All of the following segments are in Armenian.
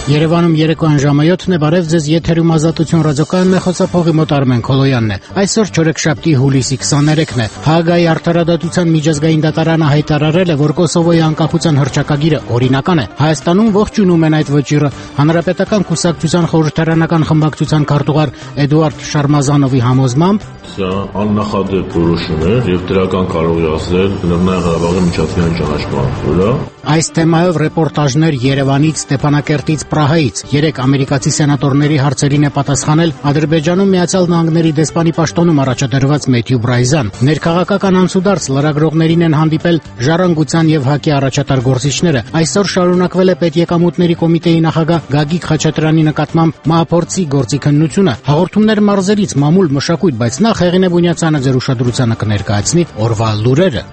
Երևանում երեկոյան ժամը 7-ն է, բարև ձեզ, եթերում Ազատություն ռադիոկայանն է, խոսափողի մոտ Արմեն Քոլոյանն է։ Այսօր չորեքշաբթի հուլիսի 23-ն է։ Հաագայի արդարադատության միջազգային դատարանը հայտարարել է, որ Կոսովոյի անկախության հռչակագիրը օրինական է։ Հայաստանում ողջունում են այդ վճիռը։ Հանրապետական կուսակցության խորհրդարանական խմբակցության քարտուղար Էդուարդ Շարմազանովի համոզմամբ Սա աննախադեպ որոշում էր եւ դրական կարող է ասել Լեռնային Ղարաբաղի միջազգային ճանաչման վրա։ Այս թեմայով ռեպորտաժներ Երևանից, Ստեփանակերտից, Պրահայից։ 3 ամերիկացի սենատորների հարցերին է պատասխանել Ադրբեջանում Միացյալ Նահանգների դեսպանի պաշտոնում առաջադրված Մեթյու Բրայզան։ Ներքաղաքական անցուդարձ լրագրողներին են հանդիպել Ժառանգության եւ ՀԱԿ-ի առաջատար գործիչները։ Այսօր շարունակվել է Պետեկամուտների կոմիտեի նախագահ Գագիկ Խաչատրյանի նկատմամբ մահափորձի գործի քննությունը։ Հաղորդումներ մարզերից մամուլ մշակույթ, բայց նախ Հեղինե Բունյացյանը ձեր ուշադրությանը կներկայացնի օրվա լուրերը։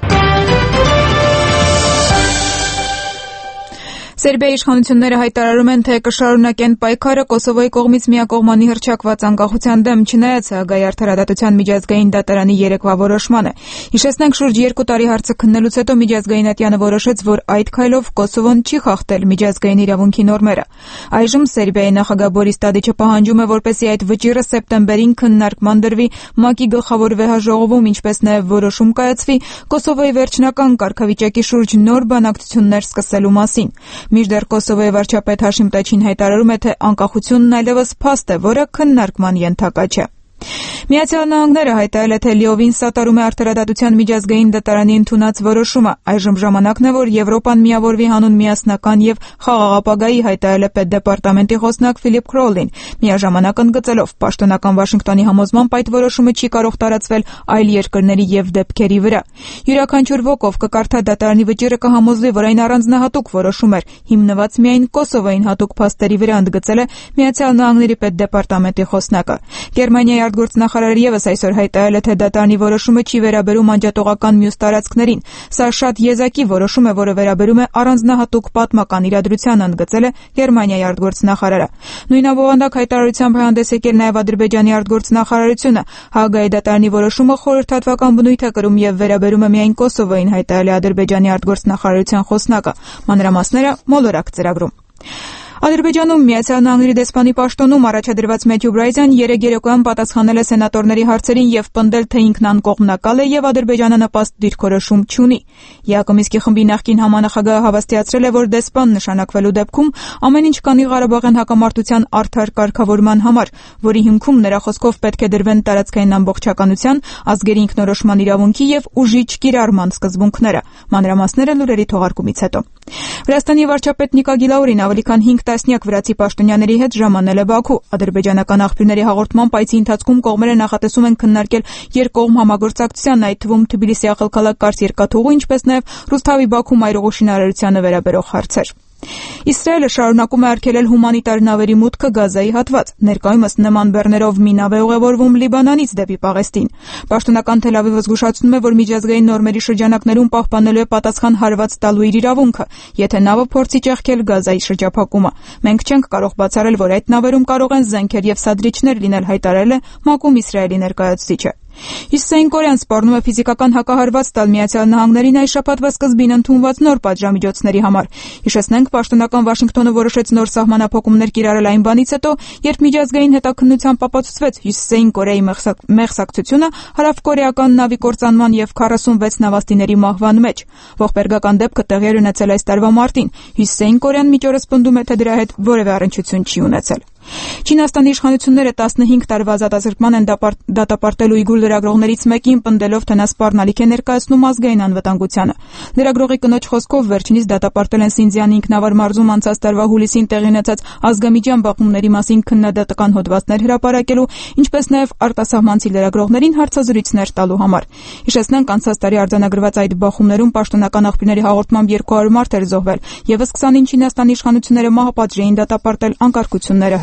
Սերբիայի իշխանությունները հայտարարում են, թե կշարունակեն պայքարը Կոսովոյի կողմից միակողմանի հռչակված անկախության դեմ, չնայած Հաագայի արդարադատության միջազգային դատարանի երեկվա որոշմանը։ Հիշեցնենք, շուրջ 2 տարի հարցը քննելուց հետո միջազգային ատյանը որոշեց, որ այդ քայլով Կոսովոն չի խախտել միջազգային իրավունքի նորմերը։ Այժմ Սերբիայի նախագահ Բորիս Տադիչը պահանջում է, որպեսզի այդ վճիռը սեպտեմբերին քննարկման դրվի ՄԱԿ-ի գլխավոր վեհաժողովում, ինչպես նաև որոշում կայացվի Կոսովոյի վերջնական կարգավիճակի շուրջ նոր բանակցություններ սկսելու մասին։ Մինչդեռ Կոսովոյի վարչապետ Հաշիմ Տաչին հայտարարում է, թե անկախությունն այլևս փաստ է, որը քննարկման ենթակա չէ։ Միացյալ Նահանգները հայտարարել է, թե լիովին սատարում է արդարադատության միջազգային դատարանի ընդունած որոշումը։ Այժմ ժամանակն է, որ Եվրոպան միավորվի հանուն միասնական եւ խաղաղ ապագայի, հայտարարել է Պետդեպարտամենտի խոսնակ Ֆիլիպ Քրոլին, միաժամանակ ընդգծելով պաշտոնական Վաշինգտոնի համոզմամբ այդ որոշումը չի կարող տարածվել այլ երկրների եւ դեպքերի վրա։ Յուրաքանչյուր ոք, ով կկարդա դատարանի վճիռը, կհամոզվի, որ այն առանձնահատուկ որոշում էր, հիմնված միայն Կոսովոյին հատուկ փաստերի վրա, ընդգծել է Միացյալ Նահանգների Պետդեպարտամենտի խոսնակը։ Գերմանիայի արտգործնախարարը եւս այսօր հայտարարել է, թե դատարանի որոշումը չի վերաբերում անջատողական մյուս տարածքներին։ Սա շատ եզակի որոշում է, որը վերաբերում է առանձնահատուկ պատմական իրադրությանը, ընդգծել է Գերմանիայի արտգործնախարարը։ Նույն ավանդակ հայտարարությամբ հանդես եկել նաև Ադրբեջանի արտգործնախարարությունը։ Հաագայի դատարանի որոշումը խորհրդատվական բնույթ է կրում եւ վերաբերում է միայն Կոսովոյին, հայտարարել է Ադրբեջանի արտգործնախարարության խոսնակը։ Մանրամասները մոլորակ ծրագրում։ Ադրբեջանում Միացյալ Նահանգների դեսպանի պաշտոնում առաջադրված Մեթյու Բրայզան երեկոյան պատասխանել է սենատորների հարցերին եւ պնդել, թե ինքն անկողմնակալ է եւ Ադրբեջանը նպաստ դիրքորոշում չունի։ Յակոմիսկի խմբի նախկին համանախագահը հավաստիացրել է, որ դեսպան նշանակվելու դեպքում ամեն ինչ կանի Ղարաբաղյան հակամարտության արդար կարգավորման համար, որի հիմքում նրա խոսքով պետք է դրվեն տարածքային ամբողջականության, ազգերի ինքնորոշման իրավունքի եւ ուժի չկիրառման սկզբունքները։ Մանրամասները լուրերի թողարկումից հետո։ Վրաստանի վարչապետ Նիկա Գիլաուրին ավելի քան 5 տասնյակ վրացի պաշտոնյաների հետ ժամանել է Բաքու։ Ադրբեջանական աղբյուրների հաղորդմամբ այցի ընթացքում կողմերը նախատեսում են քննարկել երկկողմ համագործակցության, այդ թվում Թբիլիսի աղքալակ Կարս երկաթուղու, ինչպես նաև Ռուսթավի-Բաքու մայրուղու շինարարությանը վերաբերող հարցեր։ Իսրայելը շարունակում է արգելել հումանիտար նավերի մուտքը Գազայի հատված։ Ներկայումս նման բեռներով մի նավ է ուղևորվում Լիբանանից դեպի Պաղեստին։ Պաշտոնական Թել Ավիվը զգուշացնում է, որ միջազգային նորմերի շրջանակներում պահպանելու է պատասխան հարված տալու իր իրավունքը, եթե նավը փորձի ճեղքել Գազայի շրջափակումը։ Մենք չենք կարող բացառել, որ այդ նավերում կարող են զենքեր եւ սադրիչներ լինել, հայտարարել է ՄԱԿ-ում Իսրայելի ներկայացուցիչը։ Հյուսիսային Կորեան սպառնում է ֆիզիկական հակահարված տալ Միացյալ Նահանգներին այս շաբաթվա սկզբին ընդունված նոր պատժամիջոցների համար։ Հիշեցնենք, պաշտոնական Վաշինգտոնը որոշեց նոր սահմանափակումներ կիրառել այն բանից հետո, երբ միջազգային հետաքննությամբ ապացուցվեց Հյուսիսային Կորեայի մեղսակցությունը հարավկորեական նավի կործանման եւ 46 նավաստիների մահվան մեջ։ Ողբերգական դեպքը տեղի էր ունեցել այս տարվա մարտին։ Հյուսիսային Կորեան մինչ օրս պնդում է, թե դրա հետ որևէ առնչություն չի ունեցել։ Չինաստանի իշխանությունները 15 տարվա ազատազրկման են դատապարտել ուйգուր լրագրողներից մեկին, պնդելով, թե նա սպառնալիք է ներկայացնում ազգային անվտանգությանը։ Լրագրողի կնոջ խոսքով վերջինիս դատապարտել են Սինձյանի ինքնավար մարզում անցած տարվա հուլիսին տեղի ունեցած ազգամիջյան բախումների մասին քննադատական հոդվածներ հրապարակելու, ինչպես նաև արտասահմանցի լրագրողներին հարցազրույցներ տալու համար։ Հիշեցնենք, անցած տարի արձանագրված այդ բախումներում պաշտոնական աղբյուրների հաղորդմամբ 200 մարդ էր զոհվել, եւս 29 Չինաստանի իշխանությունները մահապատժ էին դատապարտել անկարգությունները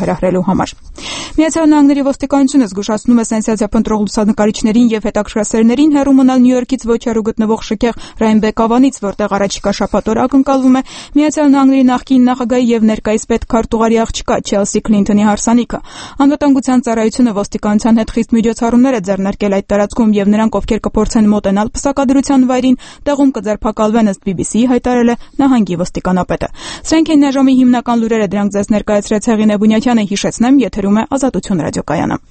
հրահրելու համար։ Միացյալ Նահանգների ոստիկանությունը զգուշացնում է սենսացիա փնտրող լուսանկարիչներին եւ հետաքրքրասերներին հեռու մնալ Նյու Յորքից ոչ հեռու գտնվող շքեղ Ռայնբեք ավանից, որտեղ առաջիկա շաբաթ օր ակնկալվում է Միացյալ Նահանգների նախկին նախագահի եւ ներկայիս պետքարտուղարի աղջկա Չելսի Քլինթոնի հարսանիքը։ Անվտանգության ծառայությունը ոստիկանության հետ խիստ միջոցառումներ է ձեռնարկել այդ տարածքում եւ նրանք, ովքեր կփորձեն մոտենալ պսակադրության վայրին, տեղում կձերբակալվեն, ըստ BBC-ի հայտարարել է նահանգի ոստիկանապետը։ Սրանք են այժմի հիմնական լուրերը, դրանք ձեզ ներկայացրեց Հեղինե Բունյաթյանը, հիշեցնեմ, եթերում է Ազատություն ռադիոկայանը։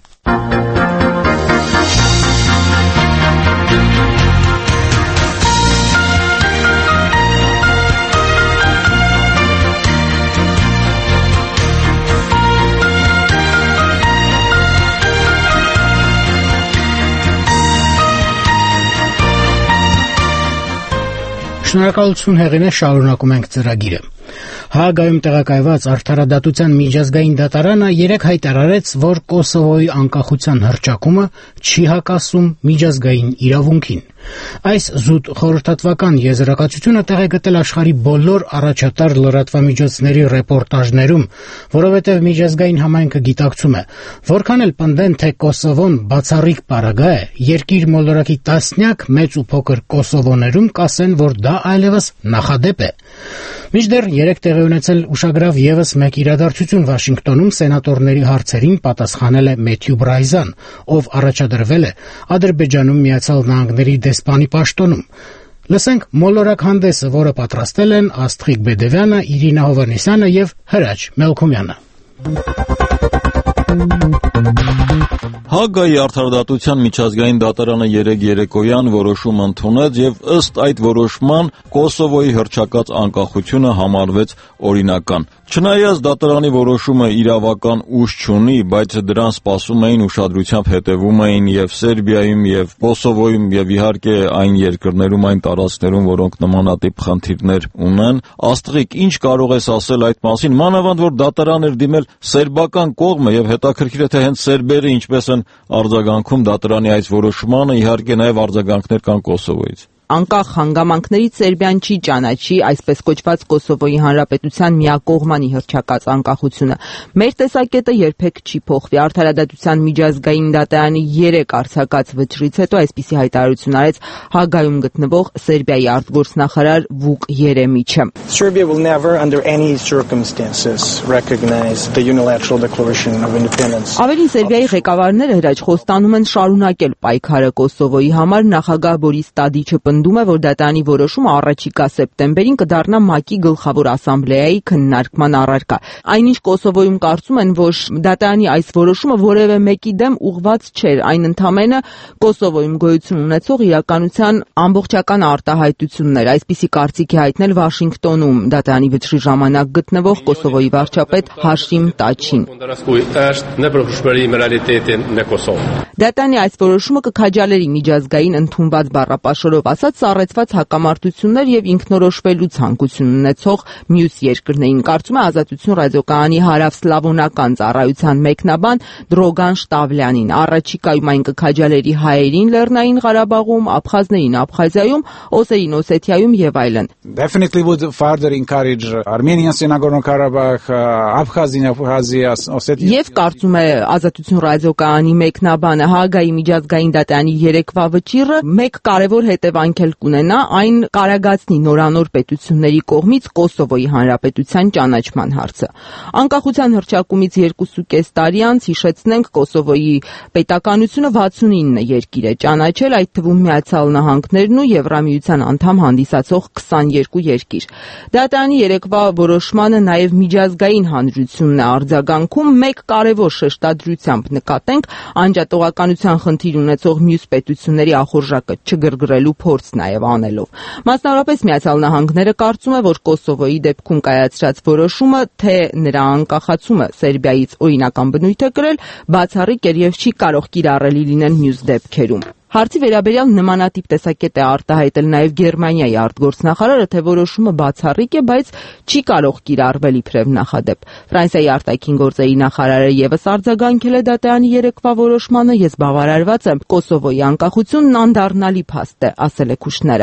Շնորհակալություն Հեղինե, շարունակում ենք ծրագիրը։ Հաագայում տեղակայված Արդարադատության միջազգային դատարանը 3 հայտարարեց, որ Կոսովոյի անկախության հռչակումը չի հակասում միջազգային իրավունքին։ Այս զուտ խորհրդատվական եզրակացությունը տեղ է գտել աշխարհի բոլոր առաջատար լրատվամիջոցների ռեպորտաժներում, որովհետև միջազգային համայնքը գիտակցում է, որքան էլ պնդեն, թե Կոսովոն բացառիկ պարագա է, երկիր մոլորակի տասնյակ մեծ ու փոքր Կոսովոներում կասեն, որ դա այլևս նախադեպ է։ Մինչդեռ 3 տեղի ունեցել ուշագրավ եւս մեկ իրադարձություն Վաշինգտոնում սենատորների հարցերին պատասխանել է Մեթյու Բրայզան, ով առաջադրվել է Ադրբեջանում Միացյալ Նահանգների դեսպանի պաշտոնում։ Լսենք մոլորակ հանդեսը, որը պատրաստել են Աստղիկ Բեդևյանը, Իրինա Հովանեսյանը եւ Հրաչ Մելքումյանը։ Հաագայի արդարադատության միջազգային դատարանը երեկոյան որոշում ընդունեց եւ ըստ այդ որոշման Կոսովոյի հռչակած անկախությունը համարվեց օրինական։ Չնայած դատարանի որոշումը իրավական ուժ չունի, բայց դրան սպասում էին, ուշադրությամբ հետևում էին եւ Սերբիայում եւ Կոսովոյում եւ իհարկե այն երկրներում, այն տարածքներում, որոնք նմանատիպ խնդիրներ ունեն, Աստղիկ, ինչ կարող ես ասել այդ մասին, մանավանդ որ դատարան էր դիմել սերբական կողմը եւ հետաքրքիր է թե հենց սերբերը ինչպես են արձագանքում դատարանի այս որոշմանը, իհարկե նաեւ արձագանքներ կան Կոսովոյից։ Անկախ հանգամանքներից Սերբիան չի ճանաչի այսպես կոչված Կոսովոյի Հանրապետության միակողմանի հռչակած անկախությունը։ Մեր տեսակետը երբեք չի փոխվի։ Արդարադատության միջազգային դատարանի 3 արձակած վճռից հետո այսպիսի հայտարարություն արեց Հաագայում գտնվող Սերբիայի արտգործնախարար Վուկ Երեմիչը։ Serbia will never under any circumstances recognize the unilateral declaration of independence. Ավելին Սերբիայի ղեկավարները հրաչ խոստանում են շարունակել պայքարը Կոսովոյի համար։ Նախագահ Բորիս Տադիչը պնդում է, որ դատարանի որոշումը առաջիկա սեպտեմբերին կդառնա ՄԱԿ-ի գլխավոր ասամբլեայի քննարկման առարկա։ Այնինչ Կոսովոյում կարծում են, որ դատարանի այս որոշումը որևէ մեկի դեմ ուղղված չէր, այն ընդամենը Կոսովոյում գոյություն ունեցող իրականության ամբողջական արտահայտությունն էր։ Այսպիսի կարծիք է հայտնել Վաշինգտոնում դատարանի վճռի ժամանակ գտնվող Կոսովոյի վարչապետ Հաշիմ Տաչին։ Դատարանի այս որոշումը կքաջալերի միջազգային ընդունված բառապաշարով ասած սառեցված հակամարտություններ եւ ինքնորոշվելու ցանկություն ունեցող մյուս երկրներին, կարծում է Ազատություն ռադիոկայանի հարավսլավոնական ծառայության մեկնաբան Դրոգան Շտավլյանին։ Առաջիկայում այն կքաջալերի հայերին Լեռնային Ղարաբաղում, աբխազներին Աբխազիայում, օսերին Օսեթիայում եւ այլն։ Definitely would further encourage Armenians in Nagorno-Karabakh, Abkhazia, Ossetia. Եվ կարծում է Ազատություն ռադիոկայանի մեկնաբանը Հաագայի միջազգային դատարանի 3-վա վճիռը մեկ կարևոր հետևանք էլ կունենա, այն կարագացնի նորանոր պետությունների կողմից Կոսովոյի Հանրապետության ճանաչման հարցը։ Անկախության հռչակումից 2.5 տարի անց հիշեցնենք Կոսովոյի պետականությունը 69 երկիր է ճանաչել, այդ թվում Միացյալ Նահանգներն ու Եվրամիության անդամ հանդիսացող 22 երկիր։ Դատարանի 3-վա որոշմանը նաև միջազգային հանրությունն է արձագանքում, մեկ կարևոր շեշտադրությամբ նկատենք անջատողականության խնդիր ունեցող մյուս պետությունների ախորժակը չգրգռելու փորձ նաև անելով։ Մասնավորապես Միացյալ Նահանգները կարծում է, որ Կոսովոյի դեպքում կայացրած որոշումը, թե նրա անկախացումը Սերբիայից օրինական բնույթ է կրել, բացառիկ էր եւ չի կարող կիրառելի լինել մյուս դեպքերում։ Հարցի վերաբերյալ նմանատիպ տեսակետ է արտահայտել նաև Գերմանիայի արտգործնախարարը, թե որոշումը բացառիկ է, բայց չի կարող կիրառվել իբրև նախադեպ։ Ֆրանսիայի արտաքին գործերի նախարարը եւս արձագանքել է դատարանի 3-վա որոշմանը, ես բավարարված եմ, Կոսովոյի անկախությունն անդառնալի փաստ է, ասել է Քուշները։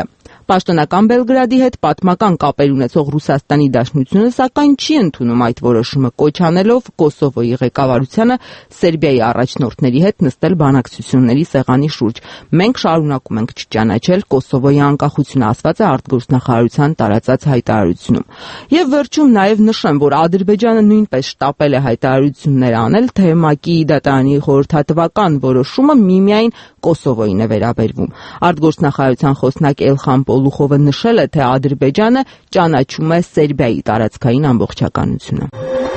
Պաշտոնական Բելգրադի հետ պատմական կապեր ունեցող Ռուսաստանի Դաշնությունը սակայն չի ընդունում այդ որոշումը, կոչ անելով Կոսովոյի ղեկավարությանը Սերբիայի առաջնորդների հետ նստել բանակցությունների սեղանի շուրջ։ Մենք շարունակում ենք չճանաչել Կոսովոյի անկախությունը, ասված է արտգործնախարարության տարածած հայտարարությունում։ Եվ վերջում նաև նշեմ, որ Ադրբեջանը նույնպես շտապել է հայտարարություններ անել, թե ՄԱԿ-ի դատարանի խորհրդատվական որոշումը միմիայն Կոսովոյին է վերաբերվում։ Արտգործնախարարության խոսնակ Էլխան Պոլուխովը նշել է, թե Ադրբեջանը ճանաչում է Սերբիայի տարածքային ամբողջականությունը։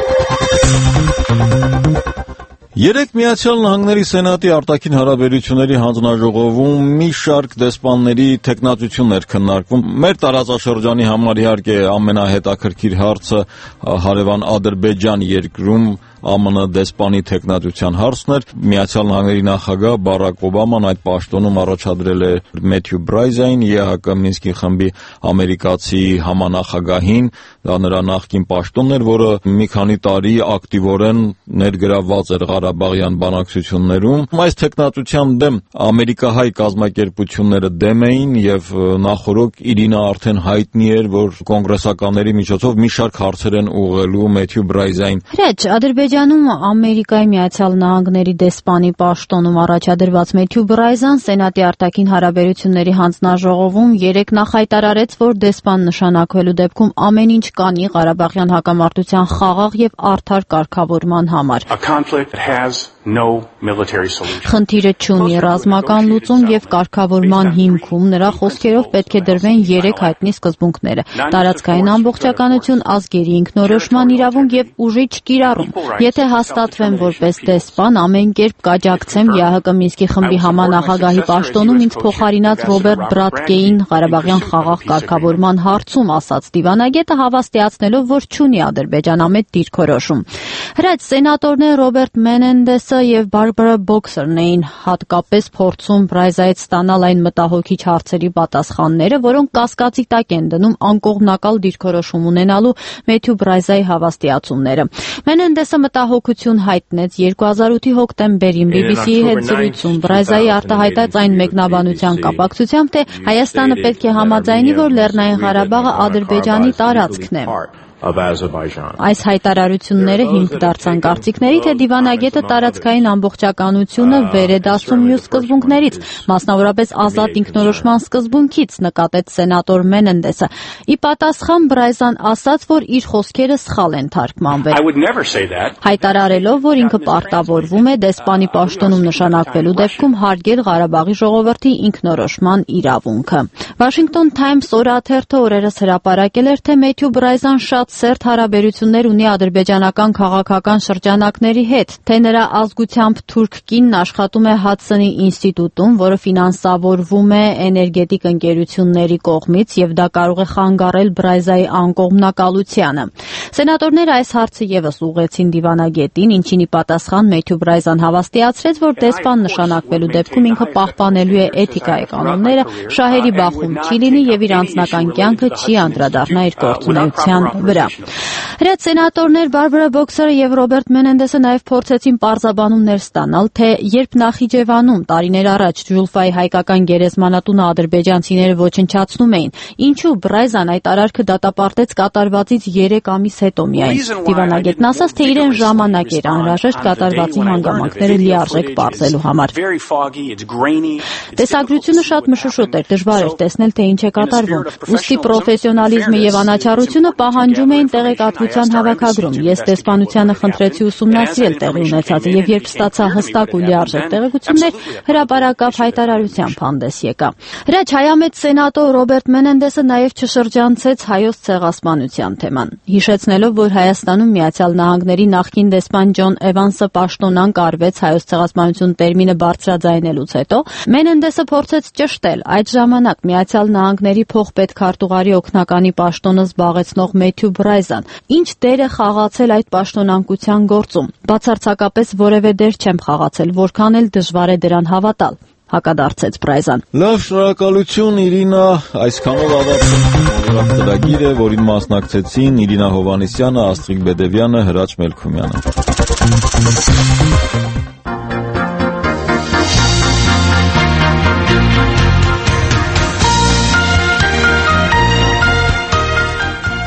Երեկ Միացյալ Նահանգների Սենատի արտաքին հարաբերությունների հանձնաժողովում մի շարք դեսպանների թեկնածություններ քննարկվում։ Մեր տարածաշրջանի համար իհարկե ամենահետաքրքիր հարցը հարևան Ադրբեջան երկրում ԱՄՆ դեսպանի թեկնածության հարցն էր։ Միացյալ Նահանգների նախագահ Բարակ Օբաման այդ պաշտոնում առաջադրել է Մեթյու Բրայզային, ԵՀԿ Մինսկի խմբի ամերիկացի համանախագահին, դա նրա նախկին պաշտոնն էր, որը մի քանի տարի ակտիվորեն ներգրավված էր Ղարաբաղյան բանակցություններում։ Այս թեկնածության դեմ ամերիկահայ կազմակերպությունները դեմ էին եւ նախորդ Իրինա արդեն հայտնի էր, որ կոնգրեսականների միջոցով մի շարք հարցեր են ուղղելու Մեթյու Բրայզային։ Ադրբեջանում Ամերիկայի Միացյալ Նահանգների դեսպանի պաշտոնում առաջադրված Մեթյու Բրայզան Սենատի արտաքին հարաբերությունների հանձնաժողովում երեկ նախայտարարեց, որ դեսպան նշանակվելու դեպքում ամեն ինչ կանի Ղարաբաղյան հակամարտության խաղաղ եւ արդար կարգավորման համար։ Խնդիրը չունի ռազմական լուծում եւ կարգավորման հիմքում նրա խոսքերով պետք է դրվեն 3 հայտնի սկզբունքները՝ տարածքային ամբողջականություն, ազգերի ինքնորոշման իրավունք եւ ուժի չկիրառում։ Եթե հաստատվեմ որպես դեսպան, ամեն կերպ կաջակցեմ ԵՀԿ Մինսկի խմբի համանախագահի պաշտոնում ինձ փոխարինած Ռոբերտ Բրատկեին Ղարաբաղյան խաղաղ կարգավորման հարցում, ասաց դիվանագետը, հավաստիացնելով, որ չունի Ադրբեջանամետ դիրքորոշում։ Հրաց սենատորներ Ռոբերտ Մենենդեսը եւ Բարբարա Բոքսերն էին հատկապես փորձում Բրայզայից ստանալ այն մտահոգիչ հարցերի պատասխանները, որոնք կասկածի տակ են դնում անկողմնակալ դիրքորոշում ունենալու Մեթյու Բրայզայի հավաստիացումները։ Մենենդեսը մտահոգություն հայտնեց 2008-ի հոկտեմբերին BBC-ի հետ զրույցում Բրայզայի արտահայտած այն մեկնաբանության կապակցությամբ, թե Հայաստանը պետք է համաձայնի, որ Լեռնային Ղարաբաղը Ադրբեջանի տարածքն է։ Այս հայտարարությունները հիմք դարձան կարծիքների, թե դիվանագետը տարածքային ամբողջականությունը վեր է դասում մյուս սկզբունքներից, մասնավորապես ազատ ինքնորոշման սկզբունքից, նկատեց սենատոր Մենենդեսը։ Ի պատասխան Բրայզան ասաց, որ իր խոսքերը սխալ են թարգմանվել, հայտարարելով, որ ինքը պարտավորվում է դեսպանի պաշտոնում նշանակվելու դեպքում հարգել Ղարաբաղի ժողովրդի ինքնորոշման իրավունքը։ Washington Times օրաթերթը օրերս հրապարակել էր, թե Մեթյու Բրայզան շատ սերտ հարաբերություններ ունի ադրբեջանական քաղաքական շրջանակների հետ, թե նրա ազգությամբ թուրք կինն աշխատում է Հադսոնի ինստիտուտում, որը ֆինանսավորվում է էներգետիկ ընկերությունների կողմից, եւ դա կարող է խանգարել Բրայզայի անկողմնակալությանը։ Սենատորները այս հարցը եւս ուղղեցին դիվանագետին, ինչին ի պատասխան Մեթյու Բրայզան հավաստիացրեց, որ դեսպան նշանակվելու դեպքում ինքը պահպանելու է էթիկայի կանոնները, շահերի բախում չի լինի եւ իր անձնական կյանքը չի անդրադառնա իր գործունեության վրա։ Հրաց սենատորներ Բարբարա Բոքսերը եւ Ռոբերտ Մենենդեսը նաեւ փորձեցին պարզաբանումներ ստանալ, թե երբ Նախիջևանում տարիներ առաջ Ջուլֆայի հայկական գերեզմանատունը ադրբեջանցիները ոչնչացնում էին, ինչու Բրայզան այդ արարքը դատապարտեց կատարվածից 3 ամիս հետո միայն։ Դիվանագետն ասաց, թե իրեն ժամանակ էր անհրաժեշտ կատարվածի հանգամանքները լիարժեք պարզելու համար։ Տեսագրությունը շատ մշուշոտ էր, դժվար էր տեսնել, թե ինչ է կատարվում։ Ուստի պրոֆեսիոնալիզմը եւ անաչառությունը պահանջում էին տեղեկատվության հավաքագրում։ Ես դեսպանությանը խնդրեցի ուսումնասիրել տեղի ունեցածը եւ երբ ստացա հստակ ու լիարժեք տեղեկություններ, հրապարակավ հայտարարությամբ հանդես եկա։ Հրաչ հայամետ սենատոր Ռոբերտ Մենենդեսը նաեւ չշրջանցեց հայոց ցեղասպանության թեման, հիշեցնելով, որ Հայաստանում Միացյալ Նահանգների նախկին դեսպան Ջոն Էվանսը պաշտոնանկ արվեց հայոց ցեղասպանություն տերմինը բարձրաձայնելուց հետո, Մենենդեսը փորձեց ճշտել այդ ժամանակ Միացյալ Նահանգների փոխպետքարտուղարի օգնականի պաշտոնը զբաղեցնող Մեթյու Բրայզան, ինչ դեր է խաղացել այդ պաշտոնանկության գործում։ Բացարձակապես որևէ դեր չեմ խաղացել, որքան էլ դժվար է դրան հավատալ, հակադարձեց Բրայզան։ Լավ, շնորհակալություն Իրինա, այսքանով ավարտվեց ծրագիրը, որին մասնակցեցին Իրինա Հովհաննիսյանը, Աստղիկ Բեդևյանը, Հրաչ Մելքումյանը։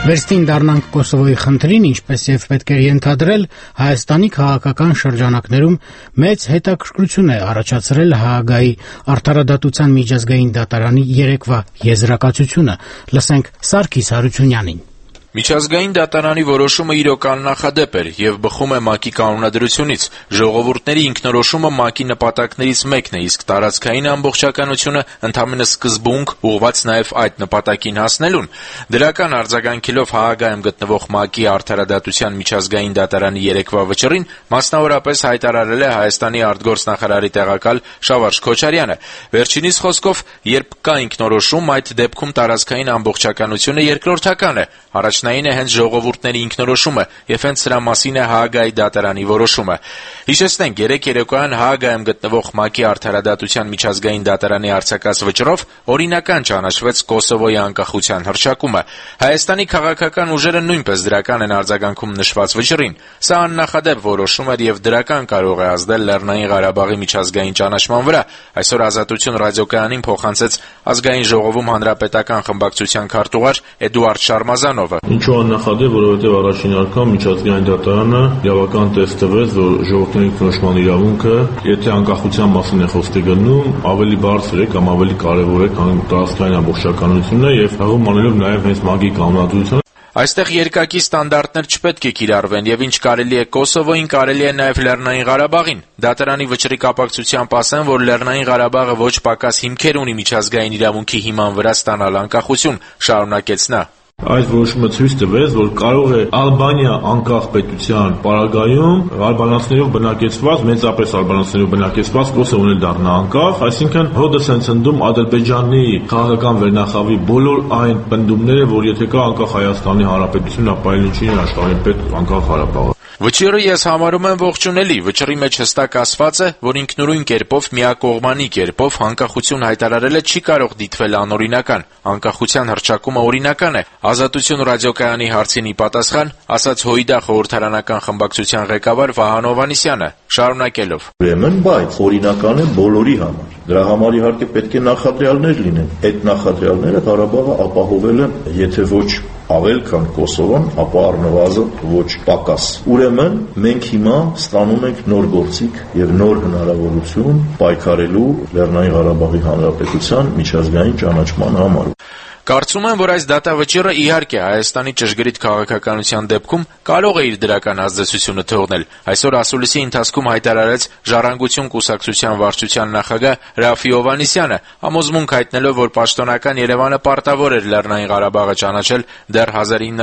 Վերստին դառնանք Կոսովոյի խնդրին, ինչպես եւ պետք է ենթադրել, Հայաստանի քաղաքական շրջանակներում մեծ հետաքրքրություն է առաջացրել ՀԱԳ-ի Արդարադատության միջազգային դատարանի երեկվա եզրակացությունը։ Լսենք Սարգիս Հարությունյանին։ Միջազգային դատարանի որոշումը իրոք աննախադեպ էր եւ բխում է ՄԱԿ-ի կանոնադրությունից։ Ժողովուրդների ինքնորոշումը ՄԱԿ-ի նպատակներից մեկն է, իսկ տարածքային ամբողջականությունը ընդամենը սկզբունք, ուղղված նաեւ այդ նպատակին հասնելուն։ Դրական արձագանքելով ՀԱԳ-ում գտնվող ՄԱԿ-ի Արդարադատության միջազգային դատարանի երեկվա վճռին, մասնավորապես հայտարարել է Հայաստանի արտգործնախարարի տեղակալ Շավարժ Քոչարյանը։ Վերջինիս խոսքով, երբ կա ինքնորոշում, այդ դեպքում տարածքային ամբողջականությունը երկրորդական է։ Առաջնային է հենց ժողովուրդների ինքնորոշումը եւ հենց սրա մասին է ՀԱԳ-ի դատարանի որոշումը։ Հիշեցնենք, երեք երեկոյան ՀԱԳ-ում գտնվող ՄԱԿ-ի Արդարադատության միջազգային դատարանի արձակած վճռով օրինական ճանաչվեց Կոսովոյի անկախության հռչակումը։ Հայաստանի քաղաքական ուժերը նույնպես դրական են արձագանքում նշված վճռին։ Սա աննախադեպ որոշում էր եւ դրական կարող է ազդել Լեռնային Ղարաբաղի միջազգային ճանաչման վրա։ Այսօր Ազատություն ռադիոկայանին փոխանցեց Ազգային ժողովում հանրապետական խմբակցության քարտուղար Էդուարդ Շարմազանովը։ Ինչու աննախադեպ, որովհետև առաջին անգամ միջազգային դատարանը իրավական տես տվեց, որ ժողովրդի ինքնորոշման իրավունքը, եթե անկախության մասին է խոսքը գնում, ավելի բարձր է կամ ավելի կարևոր է, քան տարածքային ամբողջականությունը եւ հղում անելով նաեւ հենց ՄԱԿ-ի կանոնադրությունը։ Այստեղ երկակի ստանդարտներ չպետք է կիրառվեն եւ ինչ կարելի է Կոսովոյին, կարելի է նաեւ Լեռնային Ղարաբաղին։ Դատարանի վճռի կապակցությամբ ասեմ, որ Լեռնային Ղարաբաղը ոչ պակաս հիմքեր ունի միջազգային իրավունքի հիման վրա ստանալ անկախություն, շարունակեց նա։ Այս որոշումը ցույց տվեց, որ կարող է Ալբանիա անկախ պետության պարագայում ալբանացիներով բնակեցված, մեծապես ալբանացիներով բնակեցված Կոսովոն էլ դառնա անկախ, այսինքն հոդս են ցնդում Ադրբեջանի քաղաքական վերնախավի բոլոր այն պնդումները, որ եթե կա անկախ Հայաստանի Հանրապետություն, ապա էլ ինչի է աշխարհի պետք անկախ Ղարաբաղը։ Վճիռը ես համարում եմ ողջունելի։ Վճռի մեջ հստակ ասված է, որ ինքնուրույն կերպով, միակողմանի կերպով անկախություն հայտարարելը չի կարող դիտվել անօրինական։ Անկախության հռչակումը օրինական է։ Ազատություն ռադիոկայանի հարցին ի պատասխան ասաց ՀՅԴ խորհրդարանական խմբակցության ղեկավար Վահան Հովհաննիսյանը, շարունակելով. Ուրեմն, բայց օրինական է բոլորի համար։ Դրա համար իհարկե պետք է նախադրյալներ լինեն։ Այդ նախադրյալները Ղարաբաղը ապահովել են, եթե ոչ ավել քան Կոսովոն, ապա առնվազն ոչ պակաս։ Ուրեմն մենք հիմա ստանում ենք նոր գործիք եւ նոր հնարավորություն պայքարելու Լեռնային Ղարաբաղի Հանրապետության միջազգային ճանաչման համար։ Կարծում եմ, որ այս դատավճիռը իհարկե Հայաստանի ճշգրիտ քաղաքականության դեպքում կարող է իր դրական ազդեցությունը թողնել։ Այսօր ասուլիսի ընթացքում հայտարարեց Ժառանգություն կուսակցության վարչության նախագահ Ռաֆի Հովհաննիսյանը, համոզմունք հայտնելով, որ պաշտոնական Երևանը պարտավոր էր Լեռնային Ղարաբաղը ճանաչել դեռ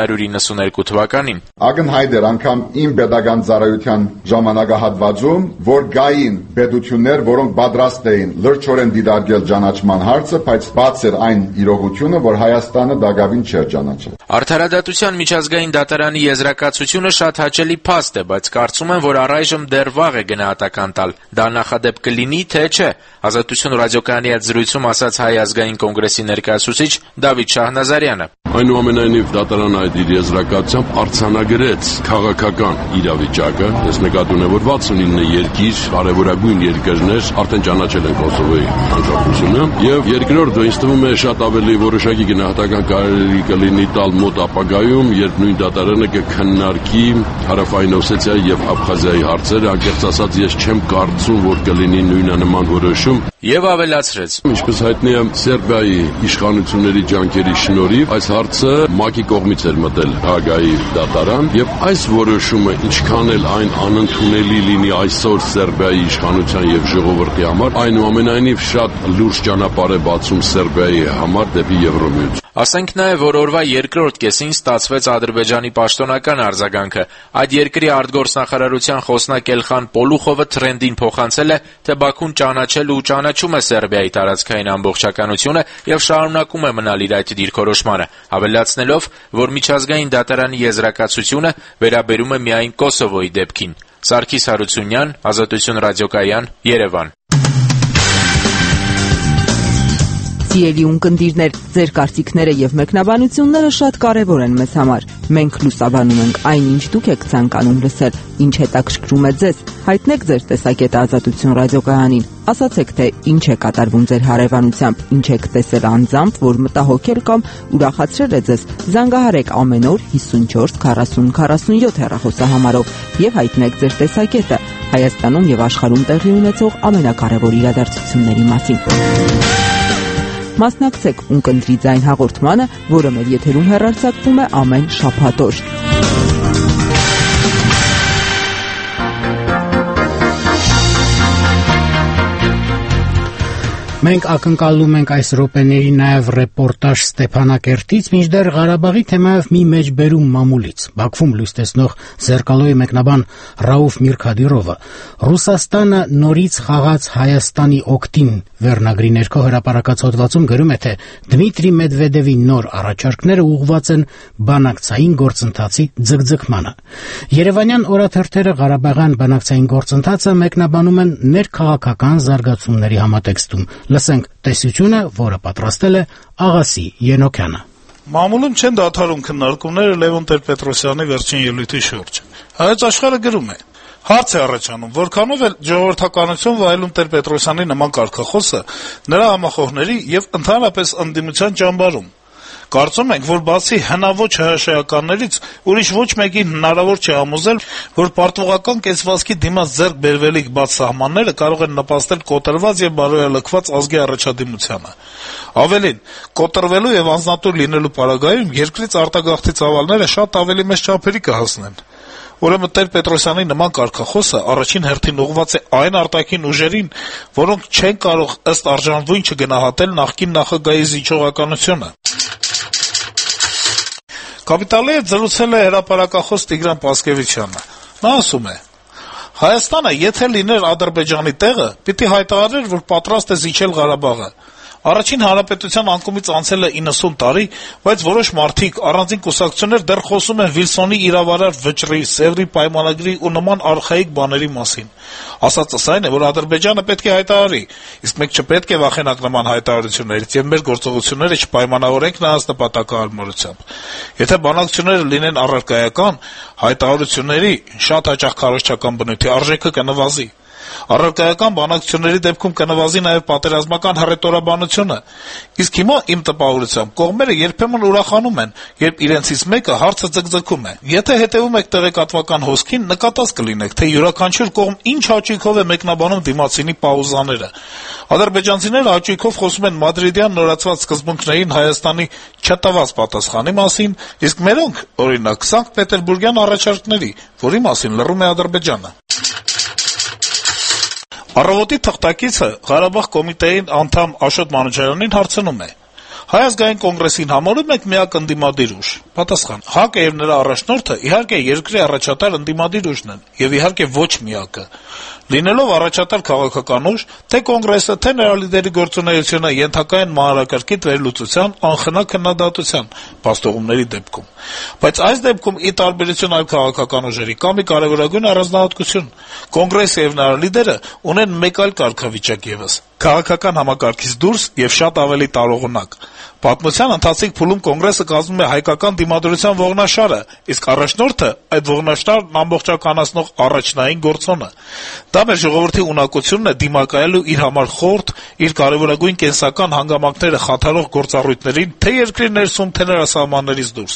1992 թվականին։ Ակնհայտ էր անգամ իմ pedagogan ծառայության ժամանակահատվածում, որ գային պետություններ, որոնք պատրաստ էին լրջորեն դիտարկել ճանաչման հարցը, բայց բաց էր այն իրողությունը, որ Հայաստանը դակավին չէր ճանաչել։ Արդարադատության միջազգային դատարանի եզրակացությունը շատ հաճելի փաստ է, բայց կարծում եմ, որ առայժմ դեռ վաղ է գնահատական տալ։ Դա նախադեպ կլինի, թե չէ։ Ազատություն ռադիոկայանի հետ զրույցում ասաց Հայ ազգային կոնգրեսի ներկայացուցիչ Դավիթ Շահնազարյանը։ Այնուամենայնիվ դատարանը այդ իր եզրակացությամբ արձանագրեց քաղաքական իրավիճակը, ես նկատի ունեմ, որ 69 երկիր, կարևորագույն երկրներ արդեն ճանաչել են Կոսովոյի անկախությունը, եւ երկրորդը ինձ թվում է շատ ավելի որոշակի գնահատական կարելի կլինի տալ մոտ ապագայում, երբ նույն դատարանը կքննարկի Հարավային Օսեթիայի եւ Աբխազիայի հարցերը, անկեղծ ասած ես չեմ կարծում, որ կլինի նույնանման որոշում։ Եվ ավելացրեց. Ինչպես հայտնի է, Սերբիայի իշխանությունների ջանքերի շնորհիվ այս հարցը ՄԱԿ-ի կողմից էր մտել ՀԱԳ-ի դատարան, եւ այս որոշումը ինչքան էլ այն անընդունելի լինի այսօր Սերբիայի իշխանության եւ ժողովրդի համար, այնուամենայնիվ շատ լուրջ ճանապարհ է բացում Սերբիայի համար դեպի Եվրոմիություն։ Ասենք նաև, որ օրվա երկրորդ կեսին ստացվեց Ադրբեջանի պաշտոնական արձագանքը։ Այդ երկրի արտգործնախարարության խոսնակ Էլխան Պոլուխովը թրենդին փոխանցել է, թե Բաքուն ճանաչել ու ճանաչում է Սերբիայի տարածքային ամբողջականությունը եւ շարունակում է մնալ իր այդ դիրքորոշմանը, ավելացնելով, որ միջազգային դատարանի եզրակացությունը վերաբերում է միայն Կոսովոյի դեպքին։ Սարգիս Հարությունյան, Ազատություն ռադիոկայան, Երևան։ Սիրելի ունկնդիրներ, ձեր կարծիքները եւ մեկնաբանությունները շատ կարեւոր են մեզ համար։ Մենք լուսաբանում ենք այն, ինչ դուք եք ցանկանում լսել, ինչ հետաքրքրում է ձեզ։ Հայտնեք ձեր տեսակետը Ազատություն ռադիոկայանին։ Ասացեք, թե ինչ է կատարվում ձեր հարևանությամբ, ինչ եք տեսել անձամբ, որ մտահոգել կամ ուրախացրել է ձեզ։ Զանգահարեք ամեն օր 54 40 47 հեռախոսահամարով եւ հայտնեք ձեր տեսակետը Հայաստանում եւ աշխարհում տեղի ունեցող ամենակարևոր իրադարձությունների մասին։ Մասնակցեք Ունկնդրի ձայն հաղորդմանը, որը մեր եթերում հեռարձակվում է ամեն շաբաթ օր։ Մենք ակնկալում ենք այս րոպեների նաև ռեպորտաժ Ստեփանակերտից, մինչդեռ Ղարաբաղի թեմայով մի մեջբերում մամուլից։ Բաքվում լույս տեսնող Զերկալոյի մեկնաբան Ռաուֆ Միրքադիրովը Ռուսաստանը նորից խաղաց Հայաստանի օգտին վերնագրի ներքո հրապարակած հոդվածում գրում է, թե Դմիտրի Մեդվեդևի նոր առաջարկները ուղղված են բանակցային գործընթացի ձգձգմանը։ Երևանյան օրաթերթերը Ղարաբաղյան բանակցային գործընթացը մեկնաբանում են ներքաղաքական զարգացումների համատեքստում։ Լսենք տեսությունը, որը պատրաստել է Աղասի Ենոքյանը։ Մամուլում չեն դադարում քննարկումները Լևոն Տեր-Պետրոսյանի վերջին ելույթի շուրջ։ Հայոց աշխարհը գրում է. հարց է առաջանում, որքանով է ժողովրդականություն վայելում Տեր-Պետրոսյանի նման կարգախոսը նրա համախոհների եւ ընդհանրապես ընդդիմության ճամբարում։ Կարծում ենք, որ բացի հնաոճ ՀՀՇ-ականներից ուրիշ ոչ մեկին հնարավոր չէ համոզել, որ պարտվողական կեցվածքի դիմաց ձեռք բերվելիք բաց սահմանները կարող են նպաստել կոտրված եւ բարոյալքված ազգի առաջադիմությանը։ Ավելին, կոտրվելու եւ անձնատուր լինելու պարագայում երկրից արտագաղթի ծավալները շատ ավելի մեծ չափերի կհասնեն։ Ուրեմն Տեր-Պետրոսյանի նման կարգախոսը առաջին հերթին ուղղված է այն արտաքին ուժերին, որոնք չեն կարող ըստ արժանվույն չգնահատել նախկին նախագահի զիջողականությունը։ Կապիտալի հետ զրուցել է հրապարակախոս Տիգրան Պասկևիչյանը։ Նա ասում է. Հայաստանը, եթե լիներ Ադրբեջանի տեղը, պիտի հայտարարեր, որ պատրաստ է զիջել Ղարաբաղը։ Առաջին հանրապետության անկումից անցել է 90 տարի, բայց որոշ մարդիկ առանձին կուսակցություններ դեռ խոսում են Վիլսոնի իրավարար վճռի, Սևրի պայմանագրի ու նման արխայիկ բաների մասին։ Ասածս այն է, որ Ադրբեջանը պետք է հայտարարի, իսկ մենք չպետք է վախենանք նման հայտարարություններից եւ մեր գործողությունները չպայմանավորենք նրանց նպատակահարմարությամբ։ Եթե բանակցությունները լինեն առարկայական, հայտարարությունների շատ հաճախ քարոզչական բնույթի արժեքը կնվազի։ Առարկայական բանակցությունների դեպքում կնվազի նաև պատերազմական հռետորաբանությունը, իսկ հիմա իմ տպավորությամբ կողմերը երբեմն ուրախանում են, երբ իրենցից մեկը հարցը ձգձգում է։ Եթե հետևում եք տեղեկատվական հոսքին, նկատած կլինեք, թե յուրաքանչյուր կողմ ինչ հաճույքով է մեկնաբանում դիմացինի պաուզաները։ Ադրբեջանցիները հաճույքով խոսում են մադրիդյան նորացված սկզբունքներին Հայաստանի չտված պատասխանի մասին, իսկ մերոնք, օրինակ, Սանկտ Պետերբուրգյան առաջարկների, որի մասին լռում է Ադրբեջանը։ Առավոտի թղթակիցը Ղարաբաղ կոմիտեին անդամ Աշոտ Մանուչարյանին հարցնում է. Հայ ազգային կոնգրեսին համարում եք միակ ընդդիմադիր ուժ։ Պատասխան. ՀԱԿ-ը եւ նրա առաջնորդը իհարկե երկրի առաջատար ընդդիմադիր ուժն են, եւ իհարկե ոչ միակը։ Լինելով առաջատար քաղաքական ուժ, թե կոնգրեսը, թե նրա լիդերի գործունեությունը ենթակա են մանրակրկիտ վերլուծության, անխնա քննադատության փաստողումների դեպքում։ Բայց այս դեպքում, ի տարբերություն այլ քաղաքական ուժերի, կա մի կարևորագույն առանձնահատկություն. կոնգրեսը եւ նրա լիդերը ունեն մեկ այլ կարգավիճակ եւս՝ քաղաքական համակարգից դուրս եւ շատ ավելի տարողունակ։ Պատմության ընթացիկ փուլում կոնգրեսը կազմում է հայկական դիմադրության ողնաշարը, իսկ առաջնորդը այդ ողնաշարն ամբողջականացնող առաջնային գործոնը։ Դա մեր ժողովրդի ունակությունն է դիմակայելու իր համար խորտ, իր կարևորագույն կենսական հանգամանքները խաթարող գործառույթներին, թե երկրի ներսում, թե նրա սահմաններից դուրս։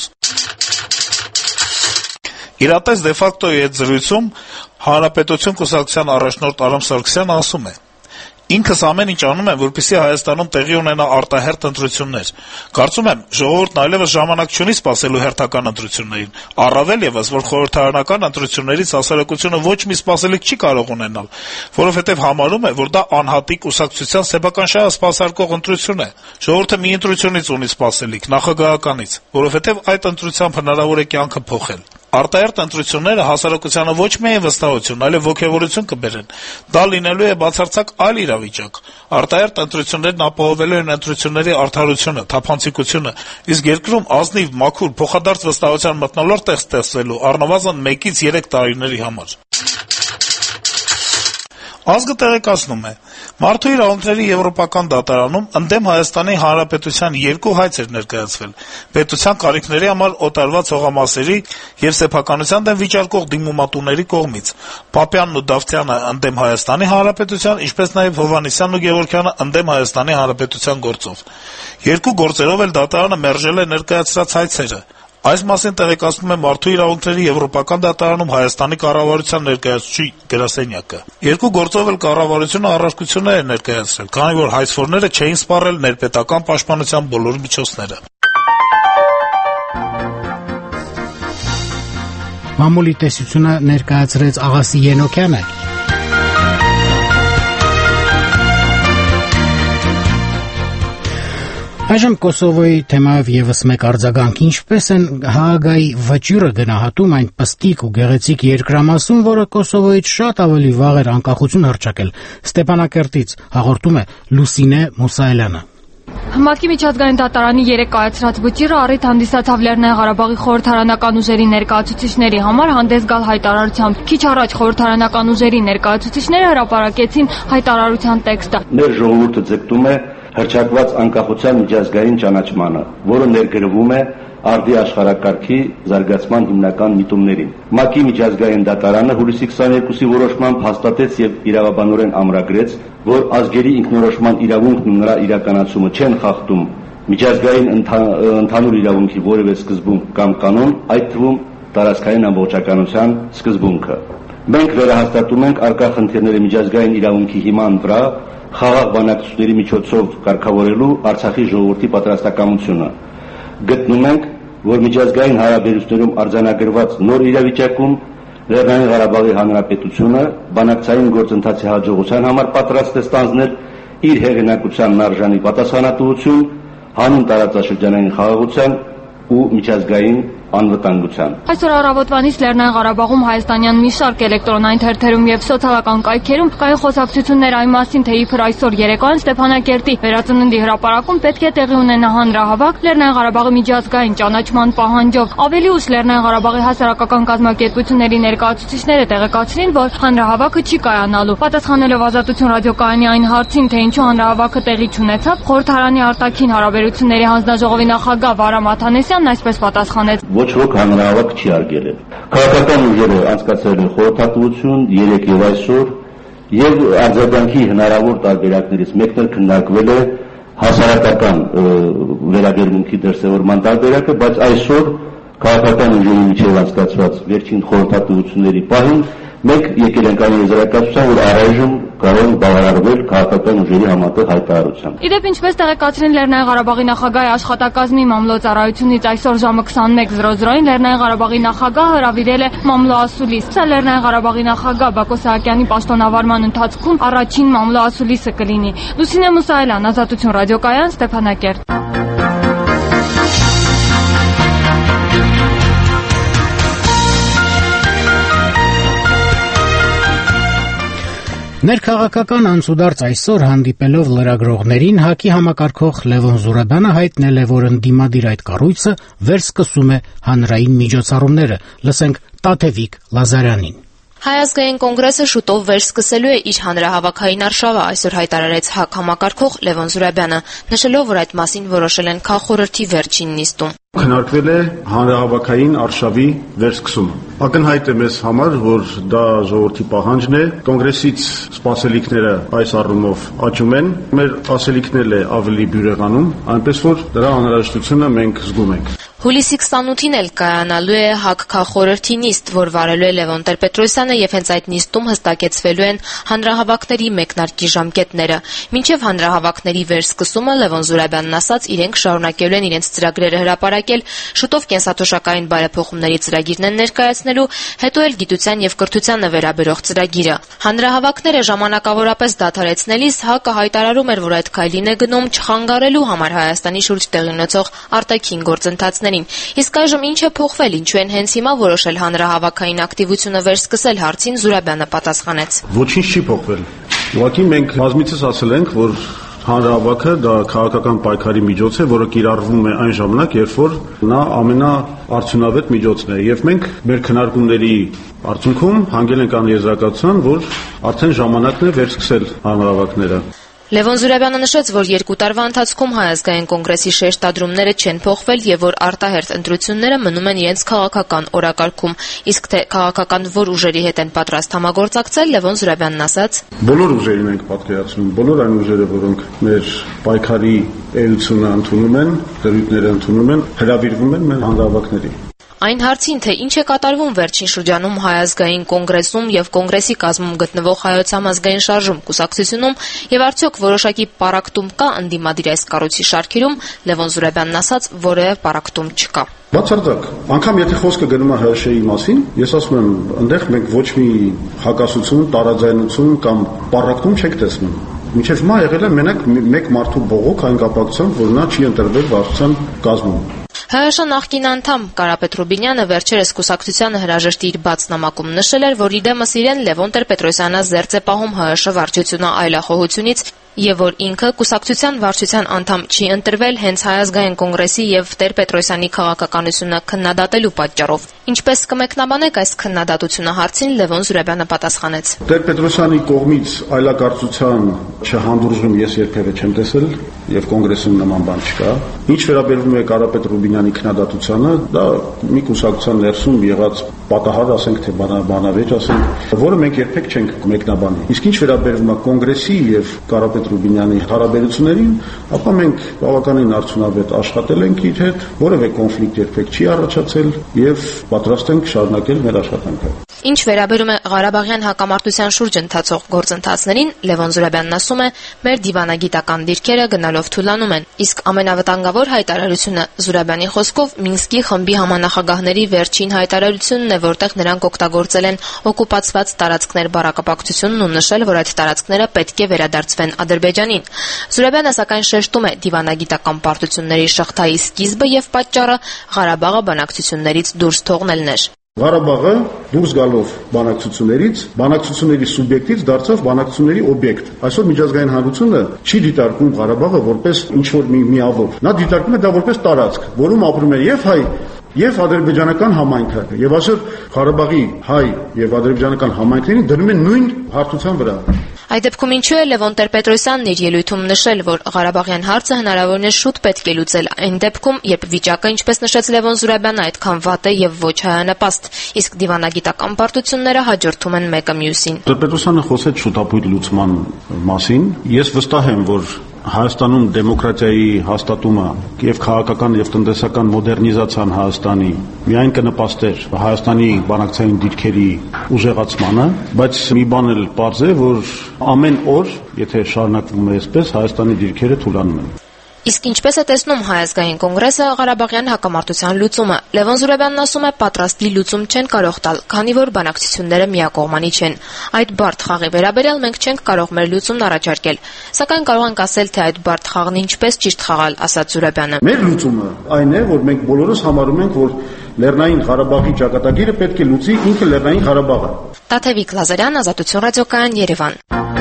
Իրատես դե ֆակտոյի հետ զրույցում Հանրապետություն կուսակցության առաջնորդ Արամ Սարգսյանը ասում է. Ինքս ամեն ինչ անում եմ, որպեսզի Հայաստանում տեղի ունենա արտահերթ ընտրություններ։ Կարծում եմ, ժողովուրդն այլևս ժամանակ չունի սպասելու հերթական ընտրություններին։ Առավել ևս, որ խորհրդարանական ընտրություններից հասարակությունը ոչ մի սպասելիք չի կարող ունենալ, որովհետև համարում է, որ դա անհատի կուսակցության սեփական շահը սպասարկող ընտրություն է։ Ժողովուրդը մի ընտրությունից ունի սպասելիք, նախագահականից, որովհետև այդ ընտրությամբ հնարավոր է կյանքը փոխել։ Արտահերթ ընտրությունները հասարակությանը ոչ միայն վստահություն, այլև ոգևորություն կբերեն։ Դա լինելու է բացարձակ այլ իրավիճակ։ Արտահերթ ընտրություններն ապահովելու են ընտրությունների արդարությունը, թափանցիկությունը, իսկ երկրում ազնիվ, մաքուր, փոխադարձ վստահության մթնոլորտ է ստեղծվելու առնվազն 1-ից 3 տարիների համար։ Ազգը տեղեկացնում է. Մարդու իրավունքների եվրոպական դատարանում ընդդեմ Հայաստանի Հանրապետության 2 հայց էր ներկայացվել պետության կարիքների համար օտարված հողամասերի եւ սեփականության դեմ վիճարկող դիմումատուների կողմից. Պապյանն ու Դավթյանը ընդդեմ Հայաստանի Հանրապետության, ինչպես նաեւ Հովհաննիսյանն ու Գևորգյանը ընդդեմ Հայաստանի Հանրապետության գործով. 2 գործերով էլ դատարանը մերժել է ներկայացրած հայցերը. Այս մասին տեղեկացնում է Մարդու իրավունքների եվրոպական դատարանում Հայաստանի կառավարության ներկայացուցիչ գրասենյակը. 2 գործով էլ կառավարությունը առարկություններ է ներկայացրել, քանի որ հայցվորները չէին սպառել ներպետական պաշտպանության բոլոր միջոցները։ Մամուլի տեսությունը ներկայացրեց Աղասի Ենոքյանը։ Այժմ Կոսովոյի թեմայով եւս մեկ արձագանք. ինչպես են Հաագայի վճիռը գնահատում այն պստիկ ու գեղեցիկ երկրամասում, որը Կոսովոյից շատ ավելի վաղ էր անկախություն հռչակել։ Ստեփանակերտից հաղորդում է Լուսինե Մուսայելյանը։ ՄԱԿ-ի միջազգային դատարանի 3 կայացրած վճիռը առիթ հանդիսացավ Լեռնային Ղարաբաղի խորհրդարանական ուժերի ներկայացուցիչների համար հանդես գալ հայտարարությամբ։ Քիչ առաջ խորհրդարանական ուժերի ներկայացուցիչները հրապարակեցին հայտարարության տեքստը։ Մեր ժողովուրդը ձգտում է հռչակված անկախության միջազգային ճանաչմանը, որը ներգրվում է արդի աշխարհակարգի զարգացման հիմնական միտումներին։ ՄԱԿ-ի միջազգային դատարանը հուլիսի 22-ի որոշմամբ հաստատեց եւ իրավաբանորեն ամրագրեց, որ ազգերի ինքնորոշման իրավունքն ու նրա իրականացումը չեն խախտում միջազգային ընդհանուր իրավունքի որևէ սկզբունք կամ կանոն, այդ թվում տարածքային ամբողջականության սկզբունքը։ Մենք վերահաստատում ենք առկա խնդիրները միջազգային իրավունքի հիման վրա խաղաղ բանակցությունների միջոցով կարգավորելու Արցախի ժողովրդի պատրաստակամությունը։ Գտնում ենք, որ միջազգային հարաբերություններում արձանագրված նոր իրավիճակում Լեռնային Ղարաբաղի Հանրապետությունը բանակցային գործընթացի հաջողության համար պատրաստ է ստանձնել իր հեղինակությանն արժանի պատասխանատվություն հանուն տարածաշրջանային խաղաղության ու միջազգային անվտանգության։ Այսօր առավոտվանից Լեռնային Ղարաբաղում հայաստանյան մի շարք էլեկտրոնային թերթերում եւ սոցիալական կայքերում կային խոսակցություններ այն մասին, թե իբր այսօր երեկոյան Ստեփանակերտի Վերածննդի հրապարակում պետք է տեղի ունենա հանրահավաք Լեռնային Ղարաբաղի միջազգային ճանաչման պահանջով։ Ավելի ուշ Լեռնային Ղարաբաղի հասարակական կազմակերպությունների ներկայացուցիչները տեղեկացրին, որ հանրահավաքը չի կայանալու։ Պատասխանելով Ազատություն ռադիոկայանի այն հարցին, թե ինչու հանրահավաքը տեղի չունեցավ, խորհրդարանի արտաքին հարաբերությունների հանձնաժողովի նախագահ Վարամ Աթանեսյանն այսպես պատասխանեց. Ոչ ոք հանրահավաք չի արգելել։ Քաղաքական ուժերը անցկացրել են խորհրդատվություն 3 եւ այսօր եւ արձագանքի հնարավոր տարբերակներից մեկն էլ քննարկվել է հասարակական վերաբերմունքի դրսևորման տարբերակը, բայց այսօր քաղաքական ուժերի միջև անցկացված վերջին խորհրդատվությունների պահին մենք եկել ենք այն եզրակացության, որ առայժմ կարող է բավարարվել քաղաքական ուժերի համատեղ հայտարարությամբ։ Իդեպ ինչպես տեղեկացրին Լեռնային Ղարաբաղի նախագահի աշխատակազմի մամլոյցարայությունից այսօր ժամը 21:00-ին Լեռնային Ղարաբաղի նախագահը հրավիրել է մամլոասուլիս։ Սա Լեռնային Ղարաբաղի նախագահ Բակո Սահակյանի պաշտոնավարման ընթացքում առաջին մամլոասուլիսը կլինի։ Լուսինե Մուսայելյան, Ազատություն ռադիոկայան, Ստեփանակերտ։ Ներքաղաքական անցուդարձ այսօր հանդիպելով լրագրողներին ՀԱԿ-ի համակարգող Լևոն Զուրաբյանը հայտնել է, որ ընդդիմադիր այդ կառույցը վերսկսում է հանրային միջոցառումները։ Լսենք Տաթևիկ Լազարյանին։ Հայ ազգային կոնգրեսը շուտով վերսկսելու է իր հանրահավաքային արշավը, այսօր հայտարարեց ՀԱԿ համակարգող Լևոն Զուրաբյանը, նշելով, որ այդ մասին որոշել են քաղխորհրդի վերջին նիստում։ Քննարկվել է հանրահավաքային արշավի վերսկսումը։ Ակնհայտ է մեզ համար, որ դա ժողովրդի պահանջն է, կոնգրեսից սպասելիքները այս առումով աճում են, մեր ասելիքներն է ավելի բյուրեղանում, այնպես որ դրա անհրաժեշտությունը մենք զգում ենք։ Հուլիսի 28-ին էլ կայանալու է ՀԱԿ քաղխորհրդի նիստ, որ վարելու է Լևոն Տեր-Պետրոսյանը, եւ հենց այդ նիստում հստակեցվելու են հանրահավաքների մեկնարկի ժամկետները։ Մինչև հանրահավաքների վերսկսումը Լևոն Զուրաբյանն ասաց, իրենք շարունակելու են իրենց ծրագրերը հրապարակել, շուտով կենսաթոշակային բարեփոխումների ծրագիրն են ներկայացնելու, հետո էլ գիտության եւ կրթությանը վերաբերող ծրագիրը։ Հանրահավաքները ժամանակավորապես դադարեցնելիս ՀԱԿ-ը հայտարարում էր, որ այդ քայլին է գնում չխանգարելու համար Հայաստանի շուրջ տեղի ունեցող արտաքին գործընթացներ։ Իսկ այժմ ինչ է փոխվել, ինչու են հենց հիմա որոշել հանրահավաքային ակտիվությունը վերսկսել, հարցին Զուրաբյանը պատասխանեց. Ոչինչ չի փոխվել։ Ուղղակի մենք բազմիցս ասել ենք, որ հանրահավաքը դա քաղաքական պայքարի միջոց է, որը կիրառվում է այն ժամանակ, երբ որ նա ամենաարդյունավետ միջոցն է, եւ մենք մեր քննարկումների արդյունքում հանգել ենք այն եզրակացության, որ արդեն ժամանակն է վերսկսել հանրահավաքները։ Լևոն Զուրաբյանը նշեց, որ 2 տարվա ընթացքում Հայ ազգային կոնգրեսի շեշտադրումները չեն փոխվել եւ որ արտահերթ ընտրությունները մնում են իրենց քաղաքական օրակարգում, իսկ թե քաղաքական որ ուժերի հետ են պատրաստ համագործակցել, Լևոն Զուրաբյանն ասաց. Բոլոր ուժերին ենք պատկերացնում, բոլոր այն ուժերը, որոնք մեր պայքարի էությունը ընդունում են, դրույթները ընդունում են, հրավիրվում են մեր հանրահավաքների։ Այն հարցին, թե ինչ է կատարվում վերջին շրջանում Հայ ազգային կոնգրեսում եւ կոնգրեսի կազմում գտնվող Հայոց համազգային շարժում կուսակցությունում եւ արդյոք որոշակի պարակտում կա ընդդիմադիր այս կառույցի շարքերում, Լևոն Զուրաբյանն ասաց, որևէ պարակտում չկա։ Բացարձակ, անգամ եթե խոսքը գնում է ՀՇ-ի մասին, ես ասում եմ, այնտեղ մենք ոչ մի հակասություն, տարաձայնություն կամ պարակտում չեք տեսնում։ Մինչև հիմա եղել է մենակ մեկ մարդու բողոք այն կապակցությամբ, որ նա չի ընտրվել վարչության կազմում։ ՀՀՇ նախկին անդամ Կարապետ Ռուբինյանը վերջերս կուսակցությանը հրաժեշտի իր բաց նամակում նշել էր, որ իդեմս իրեն Լևոն Տեր-Պետրոսյանը զերծ է պահում ՀՀՇ վարչությունը այլախոհությունից եւ որ ինքը կուսակցության վարչության անդամ չի ընտրվել հենց Հայ ազգային կոնգրեսի եւ Տեր-Պետրոսյանի քաղաքականությունը քննադատելու պատճառով։ Ինչպես կմեկնաբանեք այս քննադատությունը հարցին, Լևոն Զուրաբյանը պատասխանեց. Տեր-Պետրոսյանի կողմից այլակարծության չհանդուրժում ես երբևէ չեմ տեսել եւ կոնգրեսում նման բան չկա։ Ինչ վերաբերում է Կարապետ Ռուբինյանի քննադատությանը, դա մի կուսակցության ներսում եղած պատահար, ասենք թե բանավեճ, ասենք, որը մենք երբեք չենք մեկնաբանի։ Իսկ ինչ վերաբերում է կոնգրեսի եւ Կարապետ Ռուբինյանի հարաբերություններին, ապա մենք բավականին արդյունավետ աշխատել ենք իր հետ, որևէ կոնֆլիկտ երբեք չի առաջացել եւ պատրաստ ենք շարունակել մեր աշխատանքը։ Ինչ վերաբերում է Ղարաբաղյան հակամարտության շուրջ ընթացող գործընթացներին, Լևոն Զուրաբյանն ասում է, մեր դիվանագիտական դիրքերը գնալով թուլանում են, իսկ ամենավտանգավոր հայտարարությունը Զուրաբյանի խոսքով Մինսկի խմբի համանախագահների վերջին հայտարարությունն է, որտեղ նրանք օգտագործել են օկուպացված տարածքներ բառակապակցությունն ու նշել, որ այդ տարածքները պետք է վերադարձվեն Ադրբեջանին։ Զուրաբյանը սակայն շեշտում է դիվանագիտական պարտությունների շղթայի սկիզբը եւ պատճառը Ղարաբաղը բանակցություններից դուրս թողնելն էր։ Ղարաբաղը դուրս գալով բանակցությունների սուբյեկտից դարձավ բանակցությունների օբյեկտ։ Այսօր միջազգային հանրությունը չի դիտարկում Ղարաբաղը որպես ինչ-որ մի միավոր։ Նա դիտարկում է դա որպես տարածք, որում ապրում է եւ հայ եւ ադրբեջանական համայնքը, եւ այսօր Ղարաբաղի հայ եւ ադրբեջանական համայնքներին դնում են նույն հարթության վրա։ Այդ դեպքում ինչու է Լևոն Տեր-Պետրոսյանն իր ելույթում նշել, որ Ղարաբաղյան հարցը հնարավորինս շուտ պետք է լուծել այն դեպքում, երբ վիճակը, ինչպես նշեց Լևոն Զուրաբյանը, այդքան վատ է եւ ոչ հայանպաստ, իսկ դիվանագիտական պարտությունները հաջորդում են մեկը մյուսին։ Տեր-Պետրոսյանը խոսեց շուտապույտ լուծման մասին։ Ես վստահ եմ, որ Հայաստանում դեմոկրատիայի հաստատումը եւ քաղաքական եւ տնտեսական մոդեռնիզացիան Հայաստանի միայն կնպաստեր Հայաստանի բանակցային դիրքերի ուժեղացմանը, բայց մի բան էլ պարզ է, որ ամեն օր, եթե շարունակվում է այսպես, Հայաստանի դիրքերը թուլանում են։ Իսկ ինչպես է տեսնում Հայ ազգային կոնգրեսը Ղարաբաղյան հակամարտության լուծումը։ Լևոն Զուրաբյանն ասում է, պատրաստի լուծում չեն կարող տալ, քանի որ բանակցությունները միակողմանի չեն։ Այդ բարդ խաղի վերաբերյալ մենք չենք կարող մեր լուծումն առաջարկել, սակայն կարող ենք ասել, թե այդ բարդ խաղն ինչպես ճիշտ խաղալ, ասաց Զուրաբյանը։ Մեր լուծումը այն է, որ մենք բոլորս համարում ենք, որ Լեռնային Ղարաբաղի ճակատագիրը պետք է լուծի ինքը Լեռնային Ղարաբաղը։ Տաթևիկ Լազարյան, Ազատություն ռադիոկայան, Երևան։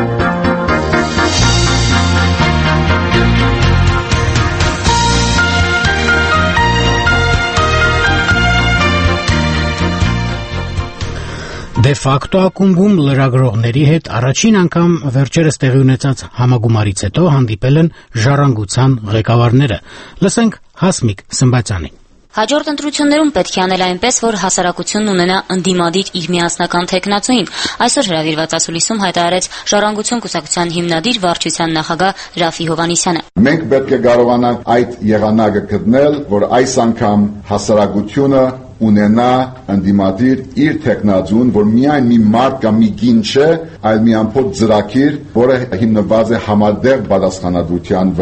Դե ֆակտո ակումբում լրագրողների հետ առաջին անգամ վերջերս տեղի ունեցած համագումարից հետո հանդիպել են ժառանգության ղեկավարները։ Լսենք Հասմիկ Սմբատյանին։ Հաջորդ ընտրություններում պետք է անել այնպես, որ հասարակությունն ունենա ընդդիմադիր իր միասնական թեկնածուին։ Այսօր հրավիրված ասուլիսում հայտարարեց Ժառանգություն կուսակցության հիմնադիր վարչության նախագահ Ռաֆի Հովհաննիսյանը։ Մենք պետք է կարողանանք այդ եղանակը գտնել, որ այս անգամ հասարակությունը ունենա ընդդիմադիր իր տեխնազուն, որ միայն մի մարդ կամ մի գին չէ, այլ մի ամբողջ ծրագիր, որը հիմնված է համատեղ պատասխանատվության վրա։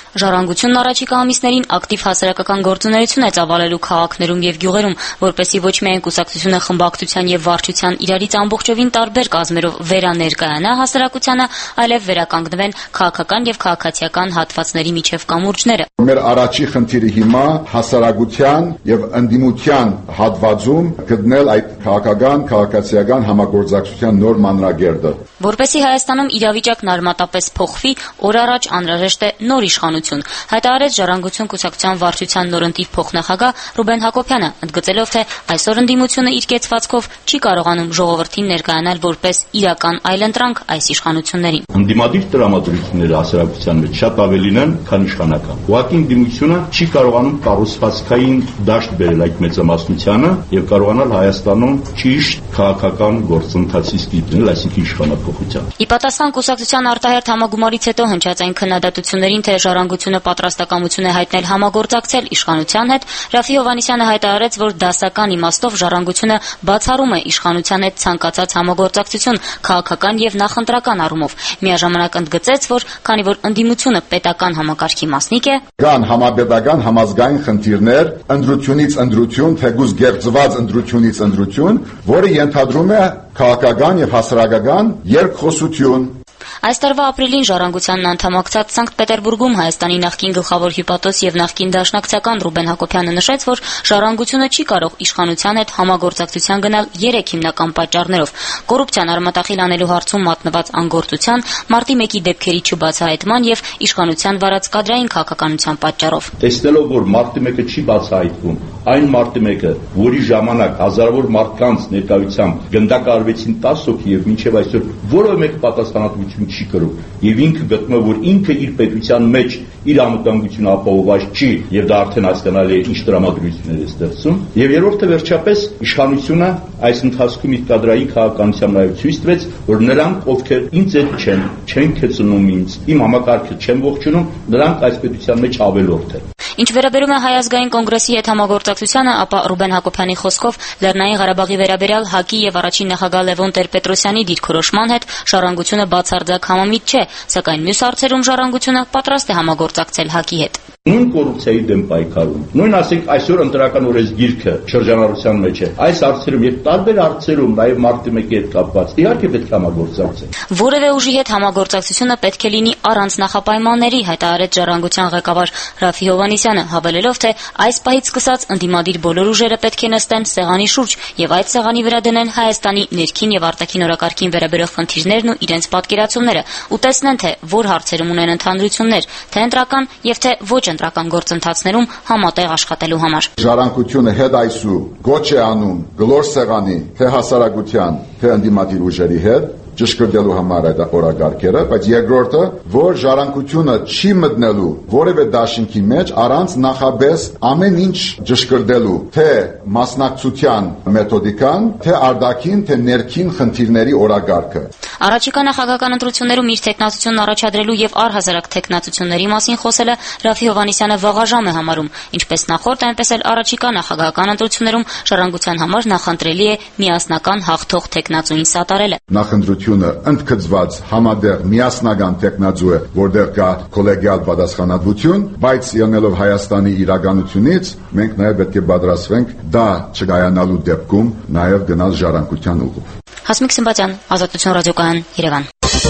Ժառանգությունն առաջիկա ամիսներին ակտիվ հասարակական գործունեություն է ծավալելու քաղաքներում եւ գյուղերում, որպեսզի ոչ միայն կուսակցությունը խմբակցության եւ վարչության իրարից ամբողջովին տարբեր կազմերով վերաներկայանա հասարակությանը, այլև վերականգնվեն քաղաքական եւ քաղաքացիական հատվածների միջև կամուրջները։ Մեր առաջի խնդիրը հիմա հասարակության եւ ընդդիմության հատվածում գտնել այդ քաղաքական, քաղաքացիական համագործակցության նոր մանրագիրը։ Որպեսզի Հայաստանում իրավիճակն արմատապես փոխվի, օր առաջ անհրաժեշտ է նոր իշխանություն, հայտարարեց Ժառանգություն կուսակցության վարչության նորընտիր փոխնախագահ Ռուբեն Հակոբյանը, ընդգծելով, թե այսօր ընդդիմությունը իր կեցվածքով չի կարողանում ժողովրդին ներկայանալ որպես իրական այլընտրանք այս իշխանություններին։ Ընդդիմադիր տրամադրությունները հասարակության մեջ շատ ավելին են, քան իշխանական։ Ուղղակի ընդդիմությունը չի կարողանում կառուցվածքային դաշտ բերել այդ մեծամասնությանը եւ կարողանալ Հայաստանում ճիշտ քաղաքական գործընթացի ստիպնել, այսինքն իշխանափոխության։ Ի պատասխան կուսակցության արտահերթ համագումարից հետո հնչած այն քննադատություններին, թե Ժառանգությունը պատրաստակամություն է հայտնել համագործակցել իշխանության հետ, Ռաֆի Հովհաննիսյանը հայտարարեց, որ դասական իմաստով Ժառանգությունը բացառում է իշխանության հետ ցանկացած համագործակցություն քաղաքական եւ նախընտրական առումով։ Միաժամանակ ընդգծեց, որ քանի որ ընդդիմությունը պետական համակարգի մասնիկ է, կան համապետական համազգային խնդիրներ, ընտրությունից ընտրություն, թեկուզ գեղձված ընտրությունից ընտրություն, որը ենթադրում է քաղաքական եւ հասարակական երկխոսություն։ Այս տարվա ապրիլին Ժառանգությանն անդամակցած Սանկտ Պետերբուրգում Հայաստանի նախկին գլխավոր հյուպատոս եւ նախկին դաշնակցական Ռուբեն Հակոբյանը նշեց, որ Ժառանգությունը չի կարող իշխանության հետ համագործակցության գնալ 3 հիմնական պատճառներով՝ կոռուպցիան արմատախիլ անելու հարցում մատնված անգործության, մարտի 1-ի դեպքերի չբացահայտման եւ իշխանության վարած կադրային քաղաքականության պատճառով։ Տեսնելով, որ մարտի 1-ը չի բացահայտվում, այն մարտի 1-ը, որի ժամանակ հազարավոր մարդկանց ներկայությամբ գնդակահարվեցին 10 հոգի եւ մինչեւ այսօր որևէ մեկ պատասխանատվություն չի կրում եւ ինքը գտնում է, որ ինքը իր պետության մեջ իր անվտանգությունը ապահովված չի եւ դա արդեն հասկանալի է ինչ տրամադրություններ է ստեղծում եւ երրորդը վերջապես իշխանությունը այս ընթացքում իր կադրային քաղաքականությամբ նաեւ ցույց տվեց, որ նրանք ովքեր ինձ հետ չեն քեցնում ինձ, իմ համակարգը չեն ողջունում, նրանք այս պետության մեջ ավելորդ են։ Ինչ վերաբերում է Հայ ազգային կոնգրեսի հետ համագործակցությանը, ապա Ռուբեն Հակոբյանի խոսքով Լեռնային Ղարաբաղի վերաբերյալ ՀԱԿ-ի եւ առաջին նախագահ Լևոն Տեր-Պետրոսյանի դիրքորոշման հետ Ժառանգությունը բացարձակ համամիտ չէ, սակայն մյուս հարցերում Ժառանգությունը պատրաստ է համագործակցել ՀԱԿ-ի հետ։ Նույն կոռուպցիայի դեմ պայքարում, նույն ասենք այսօր ընտրական օրենսգիրքը շրջանառության մեջ է, այս հարցերում եւ տարբեր հարցերում նաեւ մարտի 1-ի հետ կապված իհարկե պետք է համագործակցել։ Որևէ ուժի հետ համագործակցությունը պետք է լինի առանց նախապայմանների, հայտարարեց Ժառանգության ղեկավար Ռաֆի Հովհաննիսյանը, հավելելով, թե այս պահից սկսած ընդդիմադիր բոլոր ուժերը պետք է նստեն սեղանի շուրջ եւ այդ սեղանի վրա դնեն Հայաստանի ներքին եւ արտաքին օրակարգին վերաբերող խնդիրներն ու իրենց պատկերացումները ու տեսնեն, թե որ հարցերում ունեն ընդհանրություններ, թե ընտրական եւ թե ոչ ընտրական գործընթացներում համատեղ աշխատելու համար։ Ժառանգությունը հետ այսու գոչ է անում գլոր սեղանի թե հասարակության, թե ընդդիմադիր ուժերի հետ ճշգրտելու համար այդ օրակարգերը, բայց երկրորդը, որ ժառանգությունը չի մտնելու որևէ դաշինքի մեջ առանց նախաբես ամեն ինչ ճշգրտելու, թե մասնակցության մեթոդիկան, թե արտաքին, թե ներքին խնդիրների օրակարգը։ Առաջիկա նախագահական ընտրություններում իր տեխնացությունն առաջադրելու եւ առհասարակ տեխնացությունների մասին խոսելը Ռաֆի Հովհաննիսյանը վաղաժամ է համարում, ինչպես նախորդ, այնպես էլ առաջիկա նախագահական ընտրություններում Ժառանգության համար նախընտրելի է միասնական հաղթող տեխնացուին սատարելը։ Նախընտրությունը ընդգծված համադեղ միասնական տեխնացու է, որտեղ կա կոլեգիալ պատասխանատվություն, բայց ելնելով Հայաստանի իրականությունից, մենք նաեւ պետք է պատրաստվենք դա չկայանալու դեպքում նաեւ գնալ ժառանգության ուղղով։ Հասմիկ Սմբատյան, Ազատություն ռադիոկայան, Երևան։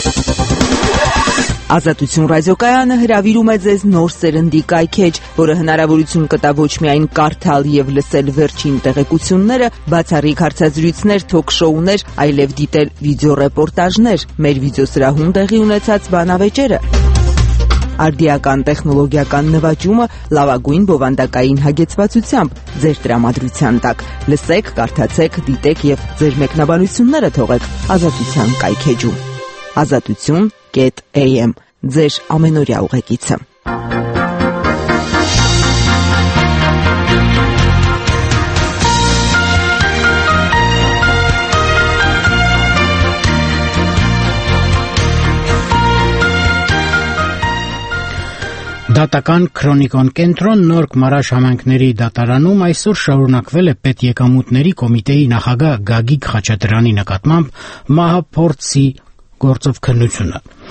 Ազատություն ռադիոկայանը հրավիրում է ձեզ նոր սերնդի կայքեջ, որը հնարավորություն կտա ոչ միայն կարդալ եւ լսել վերջին տեղեկությունները, բացառիկ հարցազրույցներ, թոք-շոուներ, այլև դիտել վիդեոռեպորտաժներ, մեր վիդեոսրահում տեղի ունեցած բանավեճերը, արդիական տեխնոլոգիական նվաճումը լավագույն բովանդակային հագեցվածությամբ ձեր տրամադրության տակ։ Լսեք, կարդացեք, դիտեք եւ ձեր մեկնաբանությունները թողեք Ազատության կայքեջում։ Azatutun.am ձեր ամենօրյա ուղեկիցը։ Դատական քրոնիկոն կենտրոն Նորք Մարաշ համայնքների դատարանում այսօր շարունակվել է պետեկամուտների կոմիտեի նախագահ Գագիկ Խաչատրյանի նկատմամբ մահափորձի գործով քննությունը։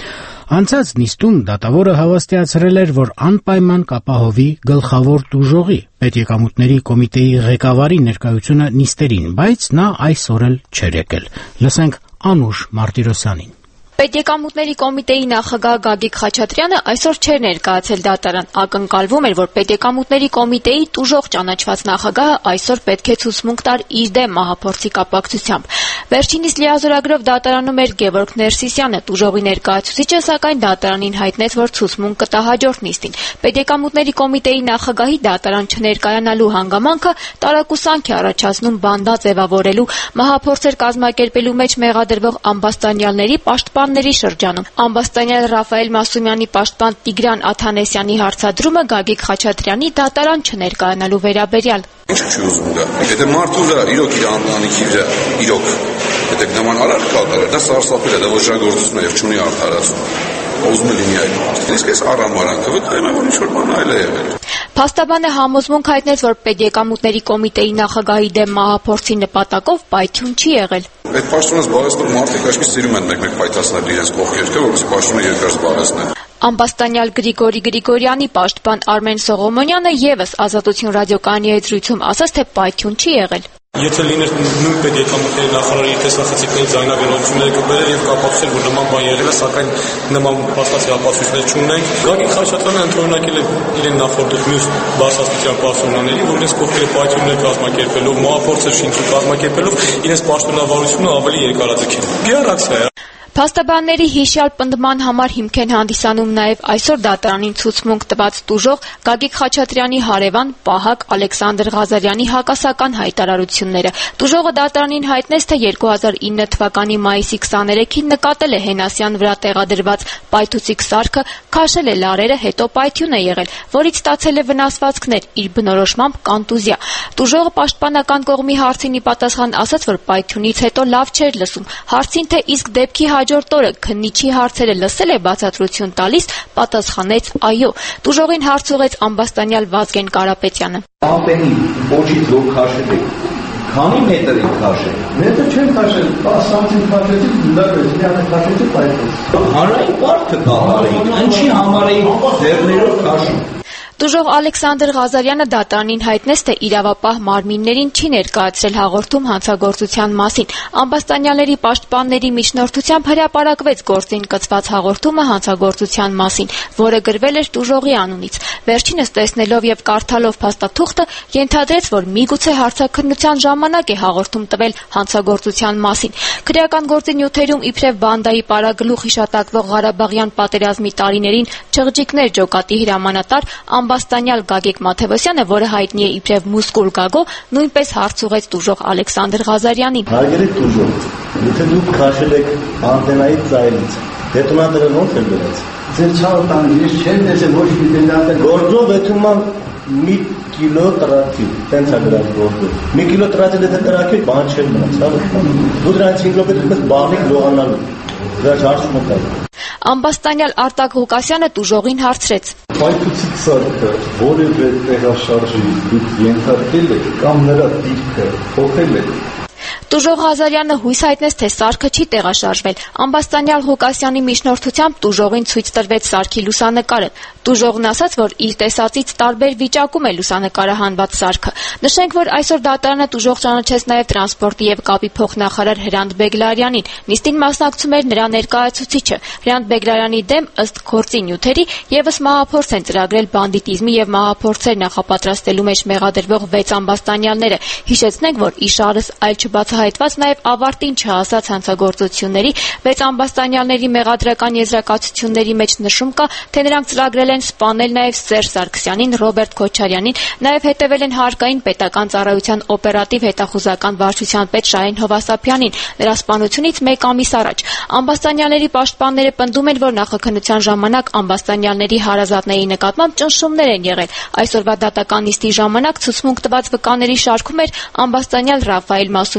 Անցած նիստում դատավորը հավաստիացրել էր, որ անպայման կապահովի գլխավոր տուժողի պետեկամուտների կոմիտեի ղեկավարի ներկայությունը նիստերին, բայց նա այսօր էլ չէր եկել։ Լսենք Անուշ Մարտիրոսյանին։ Պետեկամուտների կոմիտեի նախագահ Գագիկ Խաչատրյանը այսօր չէր ներկայացել դատարան։ Ակնկալվում էր, որ պետեկամուտների կոմիտեի տուժող ճանաչված նախագահը այսօր պետք է ցուցմունք տար իր դեմ մահափորձի կապակցությամբ։ Վերջինիս լիազորագրով դատարանում էր Գևորգ Ներսիսյանը, տուժողի ներկայացուցիչը, սակայն դատարանին հայտնեց, որ ցուցմունք կտա հաջորդ նիստին։ Պետեկամուտների կոմիտեի նախագահի դատարան չներկայանալու հանգամանքը տարակուսանք է առաջացնում բանդա ձևավորելու, մահափորձեր կազմակերպելու մեջ մեղադրվող ամբաստանյալների պաշտպանների շրջանում։ Ամբաստանյալ Ռաֆայել Մասումյանի պաշտպան Տիգրան Աթանեսյանի հարցադրումը Գագիկ Խաչատրյանի դատարան չներկայանալու վերաբերյալ։ Ինչ չի ուզում դա։ Եթե մարդու վրա իրոք իր անտանիքի վրա իրոք եթե նման արար կատարել, դա սարսափել է, դա ոչնչագործություն է եւ չունի արդարացում։ Ուզում է լինի այլ։ Իսկ այս առամարանքը վկայում է, որ ինչ-որ բան այլ է եղել։ Փաստաբանը համոզմունք հայտնեց, որ պետեկամուտների կոմիտեի նախագահի դեմ մահափորձի նպատակով պայթյուն չի եղել։ Այդ պաշտոնը զբաղեցնող մարդիկ այսպես սիրում են մեկ-մեկ պայթացնել իրենց կողքերքը, որովհետեւ պաշտոնը երկար զբաղեցնեն։ Ամբաստանյալ Գրիգորի Գրիգորյանի պաշտպան Արմեն Սողոմոնյանը եւս Ազատություն ռադիոկայանի եզրույցում ասաց, թե պայթյուն չի եղել։ Եթե լիներ նույն պետեկամուտների նախարարի տեսախցիկների ձայնագրությունները կբերեր եւ կապացուցեր, որ նման բան եղել է, սակայն նման փաստացի ապացույցներ չունենք, Գագիկ Խաչատրյանը ընդօրինակել է իրեն նախորդող մյուս բարձրաստիճան պաշտոնյաների, որ իրենց կողքերը պայթյուններ կազմակերպելով, մահափորձեր շինչու կազմակերպելով իրենց պաշտոնավարությունը ավելի երկարաձգել։ Գերակցիա է։ Փաստաբանների հիշյալ պնդման համար հիմք են հանդիսանում նաև այսօր դատարանին ցուցմունք տված տուժող Գագիկ Խաչատրյանի հարևան Պահակ Ալեքսանդր Ղազարյանի հակասական հայտարարությունները։ Տուժողը դատարանին հայտնեց, թե 2009 թվականի մայիսի 23-ին նկատել է Հենասյան վրա տեղադրված պայթուցիկ սարքը, քաշել է լարերը, հետո պայթյուն է եղել, որից ստացել է վնասվածքներ, իր բնորոշմամբ կոնտուզիա։ Տուժողը պաշտպանական կողմի հարցին ի պատասխան ասաց, որ պայթյունից հետո լավ չէր լսում։ Հարցին, թե իսկ դեպքի հաջորդ օրը քննիչի հարցերը լսել է բացատրություն տալիս, պատասխանեց այո։ Տուժողին հարց ուղղեց ամբաստանյալ Վազգեն Կարապետյանը։ Ամենի ոչից որ քաշել եք, քանի մետր եք քաշել։ Մետր չեն քաշել, 10 սանտիմ քաշեցիք, դուրս միանը քաշեցիք այդպես։ Հանրային պարտքը կատարեիք, ինչի համար էիք ձեռներով քաշում։ Տուժող Ալեքսանդր Ղազարյանը դատարանին հայտնեց, թե իրավապահ մարմիններին չի ներկայացրել հաղորդում հանցագործության մասին։ Ամբաստանյալների պաշտպանների միջնորդությամբ հրապարակվեց գործին կցված հաղորդումը հանցագործության մասին, որը գրվել էր տուժողի անունից։ Վերջինս տեսնելով եւ կարդալով փաստաթուղթը ենթադրեց, որ միգուցե հարցաքննության ժամանակ է հաղորդում տվել հանցագործության մասին։ Քրեական գործի նյութերում իբրև բանդայի պարագլուխ հիշատակվող Ղարաբաղյան պատերազմի տարիներին չղջիկներ ջոկատի հրամանատար Ամբաստանյալ Գագիկ Մաթևոսյանը, որը հայտնի է իբրև մուսկուլ Գագո, նույնպես հարց ուղղեց տուժող Ալեքսանդր Ղազարյանին։ Հարգելի տուժող, եթե դուք քաշել եք անտենայի ծայրից, դետոնատորը ո՞նց է վերած։ Ձեր չարտան ես չեմ տեսել ոչ մի դետոնատոր։ Գործով էթուման մի կիլո տրակի, տենց է գրած գործով։ Մի կիլո տրակի եթե տրակի, բան չէր մնաց, հա։ Դու դրանից 5 րոպե դուրս բաղնիկ լողանալու։ Դրա հարցում է։ Ամբաստանյալ Արտակ Ղուկասյանը տուժողին հարցրեց. Պայթուցիկ սարքը որևէ տեղաշարժի դուք ենթարկել եք կամ նրա դիրքը փոխել եք։ Տուժող Ղազարյանը հույս հայտնեց, թե սարքը չի տեղաշարժվել։ Ամբաստանյալ Ղուկասյանի միջնորդությամբ տուժողին ցույց տրվեց սարքի լուսանկարը։ Տուժողն ասաց, որ իր տեսածից տարբեր վիճակում է լուսանկարը հանված սարքը։ Նշենք, որ այսօր դատարանը տուժող ճանաչեց նաև տրանսպորտի եւ կապի փոխնախարար Հրանտ Բեգլարյանին։ Նիստին մասնակցում էր նրա ներկայացուցիչը։ Հրանտ Բեգլարյանի դեմ ըստ գործի նյութերի եւս մահափորձ են ծրագրել բանդիտիզմի եւ մահափորձեր նախապատրաստելու մեջ մեղադրվող 6 ամբաստանյալները։ Հիշեցնենք, որ իշարս այլ չբացահայտված նաև ավարտին չհասած հանցագործությունների 6 ամբաստանյալների մեղադրական եզրակացությունների մեջ նշում կա, թե նրանք ծրագրել են սպանել նաև Սերժ Սարգսյանին, Ռոբերտ Քոչարյանին, նաև հետևել են հարկային պետական ծառայության օպերատիվ հետախուզական վարչության պետ Շահեն Հովասափյանին, նրա սպանությունից 1 ամիս առաջ։ Ամբաստանյալների պաշտպանները պնդում են, որ նախաքննության ժամանակ ամբաստանյալների հարազատների նկատմամբ ճնշումներ են եղել։ Այսօրվա դատական նիստի ժամանակ ցուցմունք տված վկաների շարքում էր ամբաստանյալ Ռաֆայել Մասումյանի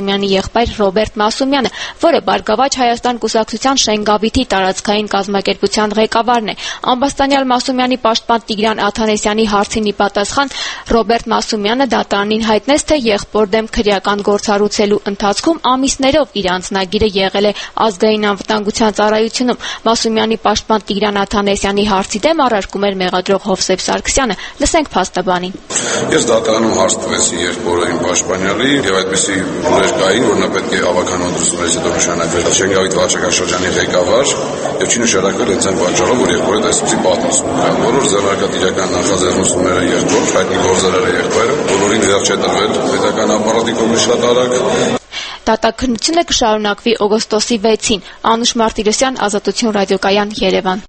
Մասումյանի եղբայր Ռոբերտ Մասումյանը, որը Բարգավաճ Հայաստան կուսակցության Շենգավիթի տարածքային կազմակերպության ղեկավարն է։ Ամբաստանյալ Մասումյանի պաշտպան Տիգրան Աթանեսյանի հարցին ի պատասխան Ռոբերտ Մասումյանը դատարանին հայտնեց, թե եղբոր դեմ քրեական գործառույթելու ընթացքում ամիսներով իր անձնագիրը եղել է ազգային անվտանգության ծառայությունում։ Մասումյանի պաշտպան Տիգրան Աթանեսյանի հարցի դեմ առարկում էր մեղադրող Հովսեփ Սարգսյանը։ Լսենք փաստաբանին։ Ես դատարանում հարց տվեցի երկբորային պաշտպանյալի եւ այդպիսի լուրեր կային, որ նա պետք է ավականորեն դրսումից հետո նշանակվել Շենգավիթ վարչակարգաշրջանի ղեկավար եւ չի նշանակվել հենց այն պատճառով, որ երկբորը այսպիսի պատմություն կա։ Բոլոր ձեռնարկատիրական նախաձեռնությունները երկբոր, հայտնի գործարարը եղբայրը, բոլորին դեռ չէ տրվել պետական ապարատի կողմից շատ արագ։ Դատաքննությունը կշարունակվի օգոստոսի 6-ին։ Անուշ Մարտիրոսյան, Ազատություն ռադիոկայան, Երևան։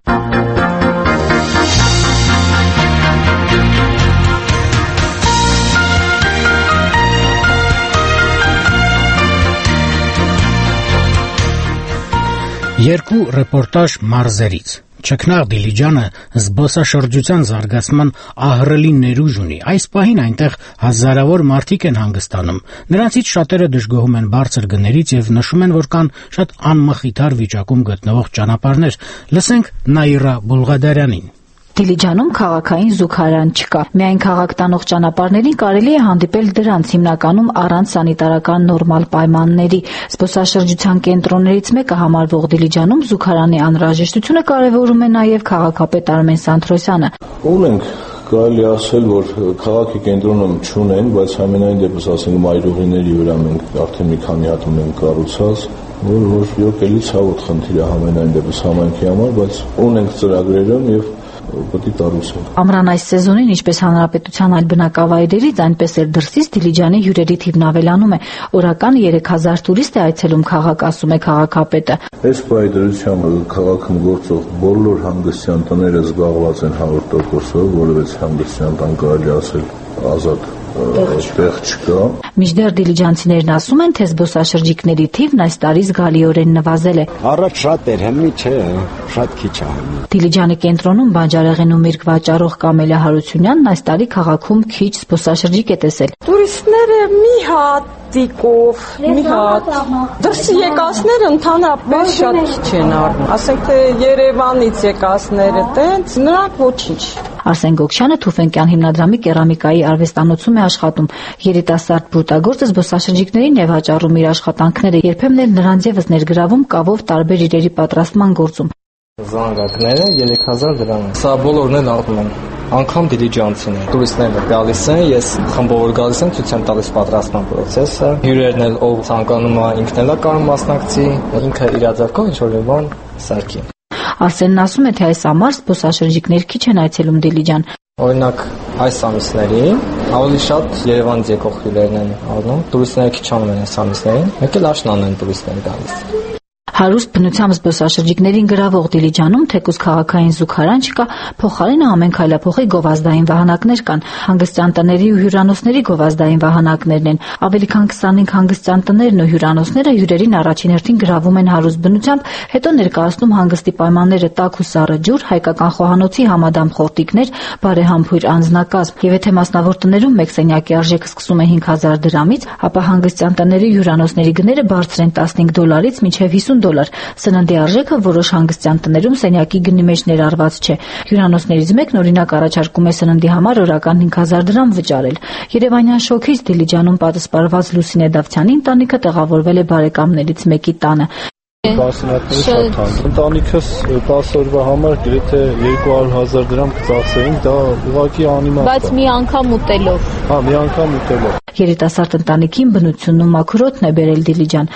Երկու ռեպորտաժ մարզերից։ Չքնաղ Դիլիջանը զբոսաշրջության զարգացման ահռելի ներուժ ունի։ Այս պահին այնտեղ հազարավոր մարդիկ են հանգստանում։ Նրանցից շատերը դժգոհում են բարձր գներից եւ նշում են, որ կան շատ անմխիթար վիճակում գտնվող ճանապարհներ։ Լսենք Նաիրա Բուլղադարյանին։ Դիլիջանում քաղաքային զուգարան չկա։ Միայն քաղաք տանող ճանապարհներին կարելի է հանդիպել դրանց, հիմնականում առանց սանիտարական նորմալ պայմանների։ Զբոսաշրջության կենտրոններից մեկը համարվող Դիլիջանում զուգարանի անհրաժեշտությունը կարևորում է նաև քաղաքապետ Արմեն Սանթրոսյանը։ Ունենք կարելի ասել, որ քաղաքի կենտրոնում չունեն, բայց համենայն դեպս ասենք մայրուղիների վրա մենք արդեն մի քանի հատ ունենք կառուցած, որ յոկելի ցավոտ խնդիր է համենայն դեպս համայնքի համար, բայց ունենք ծրագրերը եւ Ամռան այս սեզոնին, ինչպես հանրապետության այլ բնակավայրերից, այնպես էլ դրսից Դիլիջանի հյուրերի թիվն ավելանում է։ Օրական 3000 տուրիստ է այցելում քաղաք, ասում է քաղաքապետը։ Այս պայդրությամբ քաղաքում գործող բոլոր հանգստյան տները զբաղված են 100%-ով, որովհետեւ հանգստյան տան կարելի ասել ազատ տեղ չկա։ Մինչդեռ դիլիջանցիներն ասում են, թե զբոսաշրջիկների թիվն այս տարի զգալիորեն նվազել է։ Առաջ շատ էր, հիմա չէ, շատ քիչ է։ Դիլիջանի կենտրոնում բանջարեղեն ու միրգ վաճառող Կամելա Հարությունյանն այս տարի քաղաքում քիչ զբոսաշրջիկ է տեսել։ Տուրիստները մի հատիկով, մի հատ։ Դրսի եկածները ընդհանրապես շատ քիչ են առնում։ Ասենք թե Երևանից եկածները տենց, նրանք ոչինչ։ Արսեն Գոքշյանը Թուֆենկյան հիմնադրամի կերամիկայի արվեստանոցում է աշխատում։ Երիտասարդ բրուտագործը զբոսաշրջիկներին է վաճառում իր աշխատանքները, երբեմն էլ նրանց եւս ներգրավում կավով տարբեր իրերի պատրաստման գործում։ Զանգակները 3000 դրամ են։ Սա բոլորն էլ առնում են։ Անկամ դիլիջանցիներ, տուրիստները գալիս են, ես խմբավոր գալիս եմ, ցույց եմ տալիս պատրաստման process-ը։ Հյուրերն էլ ով ցանկանում է ինքն էլ կարող մասնակցի, ինքը իր ձեռքով ինչ-որ բան սարքի։ Արսենն ասում է, թե այս ամառ զբոսաշրջիկներ քիչ են այցելում Դիլիջան։ Օրինակ այս ամիսներին ավելի շատ Երևանից եկող հյուրերն են առնում, տուրիստները քիչ անում են այս ամիսներին, մեկ էլ աշնանն են տուրիստներ գալիս։ Հարուստ բնությամբ զբոսաշրջիկներին գրավող Դիլիջանում թեկուզ քաղաքային զուգարան չկա, փոխարենը ամեն քայլափոխի գովազդային վահանակներ կան։ Հանգստյան տների ու հյուրանոցների գովազդային վահանակներն են։ Ավելի քան 25 հանգստյան տներն ու հյուրանոցները հյուրերին առաջին հերթին գրավում են հարուստ բնությամբ, հետո ներկայացնում հանգստի պայմանները տաք ու սառը ջուր, հայկական խոհանոցի համադամ խորտիկներ, բարեհամբույր անձնակազմ։ Եվ եթե մասնավոր տներում մեկ սենյակի արժեքը սկսում է 5000 դրամից, ապա հանգստյան տների ու հյուրանոցների գները բարձր են $15-ից մինչև $50։ Սննդի արժեքը որոշ հանգստյան տներում սենյակի գնի մեջ ներառված չէ։ Հյուրանոցներից մեկն օրինակ առաջարկում է սննդի համար օրական 5000 դրամ վճարել։ Երևանյան շոքից Դիլիջանում պատասպարված Լուսինե Դավթյանի ընտանիքը տեղավորվել է բարեկամներից մեկի տանը։ Բասնատները շատ թանկ։ Ընտանիքս 10 օրվա համար գրեթե 200,000 դրամ կծախսեին, դա ուղղակի անիմաստ է։ Բայց մի անգամ ուտելով։ Հա, մի անգամ ուտելով։ Երիտասարդ ընտանիքին բնությունն ու մաքրոտն է բերել Դիլիջան։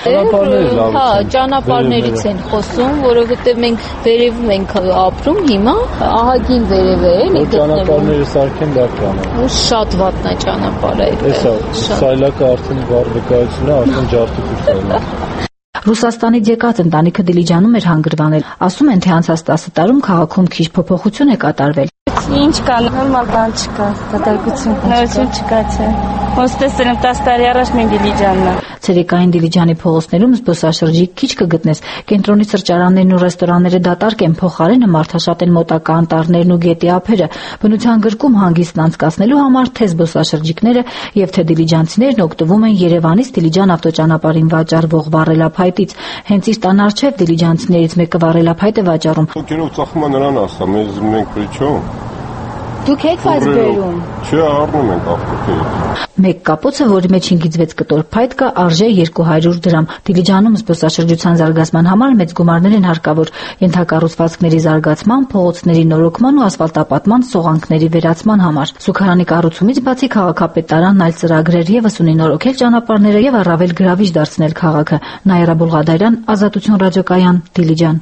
Հա, ճանապարհներից են խոսում, որովհետև մենք վերևում ենք ապրում հիմա, ահագին վերև է, էլի գտնվում։ Ճանապարհները սարքեն լավ ճանապարհ։ Շատ վատնա ճանապարհը է։ Էսա, սայլակը արդեն վառ վկայություն է, արդեն ջարդուկություն է։ Ռուսաստանից եկած ընտանիքը Դիլիջանում էր հանգրվանել։ Ասում են, թե անցած 10 տարում քաղաքում քիչ փոփոխություն է կատարվել։ Ինչ կա, նորմալ բան չկա, դատարկություն չկա, չէ։ Հոստեսն 10 տարի առաջ մենք Դիլիջանն։ Ցերեկային Դիլիջանի փողոցներում զբոսաշրջիկ քիչ կգտնես։ Կենտրոնի սրճարաններն ու ռեստորանները դատարկ են, փոխարենը մարդաշատ են մոտակա անտառներն ու գետի ափերը։ Բնության գրկում հանգիստն անցկացնելու համար թե զբոսաշրջիկները եւ թե դիլիջանցիներն օգտվում են Երևանից Դիլիջան ավտոճանապարհին վաճառվող վառելափայտից։ Հենց իր տան առջև դիլիջանցիներից մեկը վառելափայտ է վաճառում։ Ոգերով ծախում են նրան ասա, մենք պրիչոմ։ Դուք եք այս բերում։ Չէ, առնում ենք ավտոկետ։ Մեկ կապոցը, որի մեջ 5-ից 6 կտոր փայտ կա, արժե 200 դրամ։ Դիլիջանում զբոսաշրջության զարգացման համար մեծ գումարներ են հարկավոր։ Ենթակառուցվածքների զարգացման, փողոցների նորոգման ու ասֆալտապատման, սողանքների վերացման համար։ Զուգարանի կառուցումից բացի քաղաքապետարանն այլ ծրագրեր եւս ունի նորոգել ճանապարհները եւ առավել գրավիչ դարձնել քաղաքը։ Նաիրա Բուլղադարյան, Ազատություն ռադիոկայան, Դիլիջան։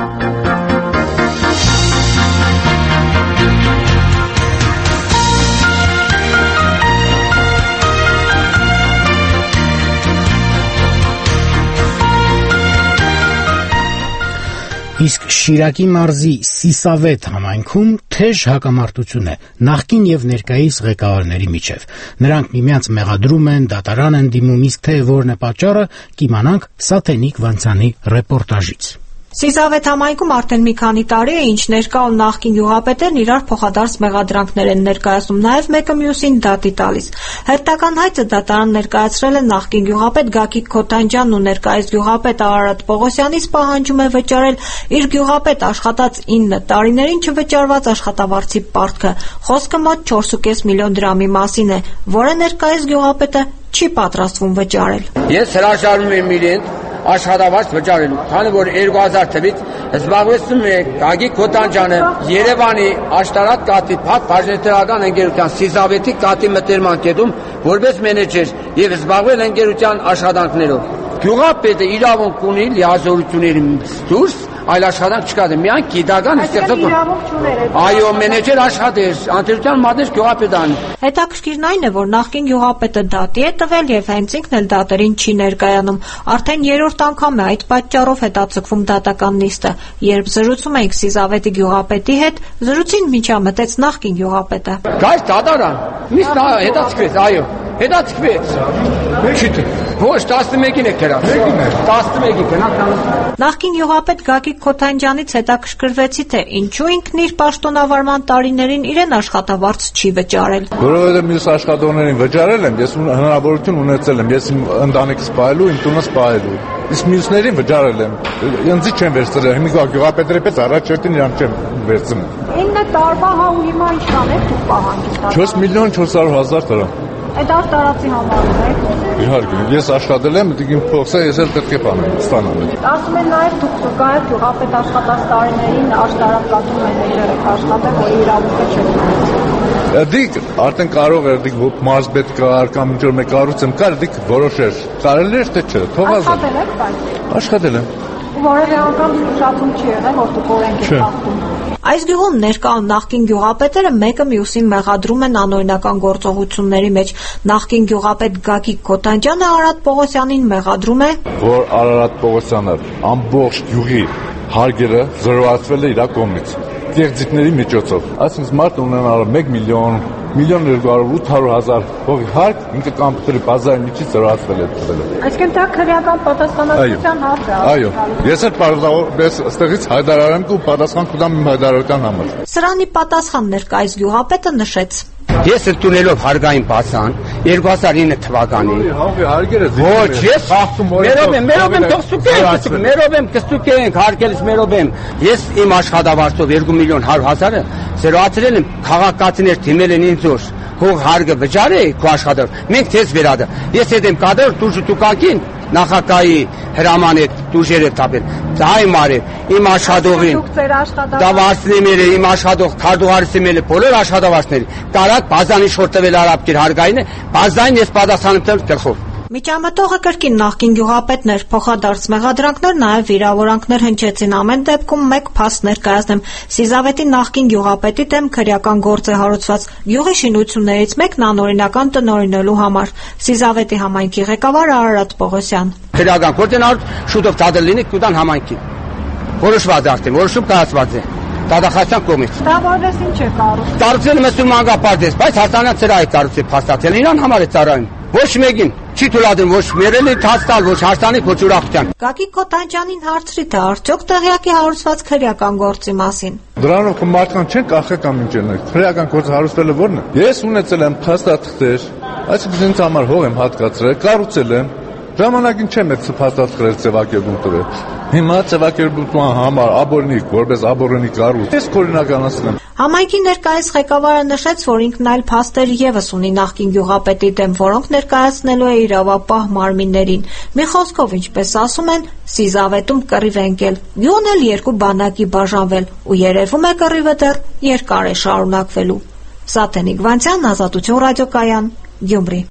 Իսկ Շիրակի մարզի Սիսավետ համայնքում թեժ հակամարտություն է նախկին եւ ներկայիս ղեկավարների միջև։ Նրանք միմյանց մեղադրում են, դատարան են դիմում, իսկ թե որն է պատճառը, կիմանանք Սաթենիկ Վանցյանի ռեպորտաժից։ Սիսավետ համայնքում արդեն մի քանի տարի է, ինչ ներկա ու նախկին գյուղապետերն իրար փոխադարձ մեղադրանքներ են ներկայացնում, նաև մեկը մյուսին դատի տալիս։ Հերթական հայցը դատարան ներկայացրել է նախկին գյուղապետ Գագիկ Քոթանջյանն ու ներկայիս գյուղապետ Արարատ Պողոսյանից պահանջում է վճարել իր գյուղապետ աշխատած 9 տարիներին չվճարված աշխատավարձի պարտքը։ Խոսքը մոտ 4.5 միլիոն դրամի մասին է, որը ներկայիս գյուղապետը չի պատրաստվում վճարել։ Ես հրաժարվում եմ իրեն աշխատավարձ վճարելու, քանի որ 2000 թվականից զբաղեցնում է Գագիկ Քոթանջյանը Երևանի աշտարակ կատի փակ բաժնետարական ընկերության Սիսավետի կատի մտերման կետում որպես մենեջեր եւ զբաղվել ընկերության աշխատանքներով։ Գյուղապետը իրավունք ունի լիազորությունների դուրս այլ աշխատանք չկա, միայն գիտական ստեղծել։ Այո, մենեջեր աշխատեր, անդրության մատներ գյուղապետան։ Հետաքրքիրն այն է, որ նախկին գյուղապետը դատի է տվել եւ հենց ինքն էլ դատերին չի ներկայանում։ Արդեն 3-րդ անգամ է այդ պատճառով հետաձգվում դատական նիստը։ Երբ զրուցում էինք Սիսավետի գյուղապետի հետ, զրուցին միջամտեց նախկին գյուղապետը։ Գայս դատարան, միշտ հետաձգվեց, այո, հետաձգվեց։ Ոչ 11-ին է գնաց։ 11-ին գնաց։ Նախկին գյուղապետ Գագիկ Քոթանջյանից հետաքրքրվեցի, թե ինչու ինքն իր պաշտոնավարման տարիներին իրեն աշխատավարձ չի վճարել։ Որովհետև մյուս աշխատողներին վճարել եմ, ես հնարավորություն ունեցել եմ, ես իմ ընտանիքս պահելու, իմ տունս պահելու։ Իսկ մյուսներին վճարել եմ։ Ինձ չեն վերցրել, հիմա գյուղապետերը պես առաջերտին իրան չեն վերցնել։ 9 տարվա հա ու հիմա ինչքան է դուք պահանջում։ 4 միլիոն 400,000 դրամ։ Այդ արտարացի համարում եք։ Իհարկե, ես աշխատել եմ, դիգին փոխսը ես էլ պետք է ստանամ։ Ասում են նաև դուք զուգահեռ գյուղապետ աշխատած տարիներին աշտարակատում մենեջեր եք աշխատել, որ իրավունքը չեք։ Դիք արդեն կարող էր դիք մարզպետ կար կամ ինչ որ մեկ կառույցում կար, դիք որոշեր։ Կարելի էր թե չէ, թողած։ Աշխատել եք բայց։ Աշխատել եմ։ Որևէ անգամ զուգացում չի եղել, որ դուք օրենք եք խախտում։ Այս գյուղում ներկա ու նախկին գյուղապետերը մեկը մյուսին մեղադրում են անօրինական գործողությունների մեջ։ Նախկին գյուղապետ Գագիկ Քոթանջյանը Արարատ Պողոսյանին մեղադրում է, որ Արարատ Պողոսյանը ամբողջ գյուղի հարգերը զրոացվել է իր կողմից կեղծիքների միջոցով։ Այսինքն մարդը ունենալ 1 միլիոն 1.200,000 հողի հարկ ինքը կամպյուտերի բազայի միջից զրոացվել է տվել։ Այսինքն դա քրեական պատասխանատվության հարց է։ Այո, ես էլ պարզապես այստեղից հայտարարեմ ու պատասխան կտամ իմ հայտարարության համար։ Սրանի պատասխան ներկայիս գյուղապետը նշեց. Ես ընդունելով հարգային բացան 2009 թվականին։ Ոչ, ես մերով եմ թողսուկ եմ հարգելիս մերով եմ։ Ես իմ աշխատավարձով 2.100,000-ը զրոացրել եմ, քաղաքացիներ թիմել են ինձ որ հող հարգը վճարե քո աշխատող։ Մենք թեզ վերադը։ Ես հետ եմ կադրել դուժուտուկակին նախագահի հրաման հետ դուժերը տապել։ Դա իմ արև իմ աշխատողին։ Դա վարձնեմերը իմ աշխատող քարտուղարիսի բոլոր աշխատավարձների կարակ բազանի շորտվել արաբկեր հարգային է, բազային ես պատասխանում եմ գլխով։ Միջամտողը կրկին նախկին գյուղապետներ, փոխադարձ մեղադրանքներ, նաև վիրավորանքներ հնչեցին։ Ամեն դեպքում մեկ փաստ ներկայացնեմ. Սիսավետի նախկին գյուղապետի դեմ քրեական գործ է հարուցված գյուղի շինություններից մեկն անօրինական տնօրինելու համար։ Սիսավետի համայնքի ղեկավար Արարատ Պողոսյան. Քրեական գործ են արել, շուտով դադել լինի կուտան համայնքի։ Որոշված արդեն, որոշում կայացված է։ Դատախազության կողմից։ Դավարես ինչ է կառուցել։ Կառուցել եմ սու մանկապարտեզ, բայց հաստանան ծրագիր է կառուցել, փաստացել իրան համար է ծառայում։ Ոչ մեկին չի թույլատրում ոչ մերելի թաստալ, ոչ հարստանիք, ոչ ուրախության։ Գագիկ Քոթանջյանին հարցրի թե արդյոք տեղյակի հարուցված քրեական գործի մասին։ Դրանով մարդկանց չեն կախեկան մինչերներ։ Քրեական գործը հարուցվելը ո՞րն է։ Ես ունեցել եմ փաստաթղթեր, այսինքն ինձ համար հող եմ հատկացրել, կառուցել եմ։ Ժամանակին չեմ այդ փաստաթղթերը ձևակերպում տվել։ Հիմա ձևակերպման համար abonnik, որպես abonnik կառույց, ես կօրինականացնեմ։ Համայնքի ներկայիս ղեկավարը նշեց, որ ինքն այլ փաստեր եւս ունի նախկին գյուղապետի դեմ, որոնք ներկայացնելու է իրավապահ մարմիններին։ Մի խոսքով, ինչպես ասում են, Սիզավետում կռիվ ընկել։ Գյուղն էլ երկու բանակի բաժանվել, ու երևում է կռիվը դեռ երկար է շարունակվելու։ Սաթենիկ Վանցյան, Ազատություն ռադիոկայան, Գյումրի։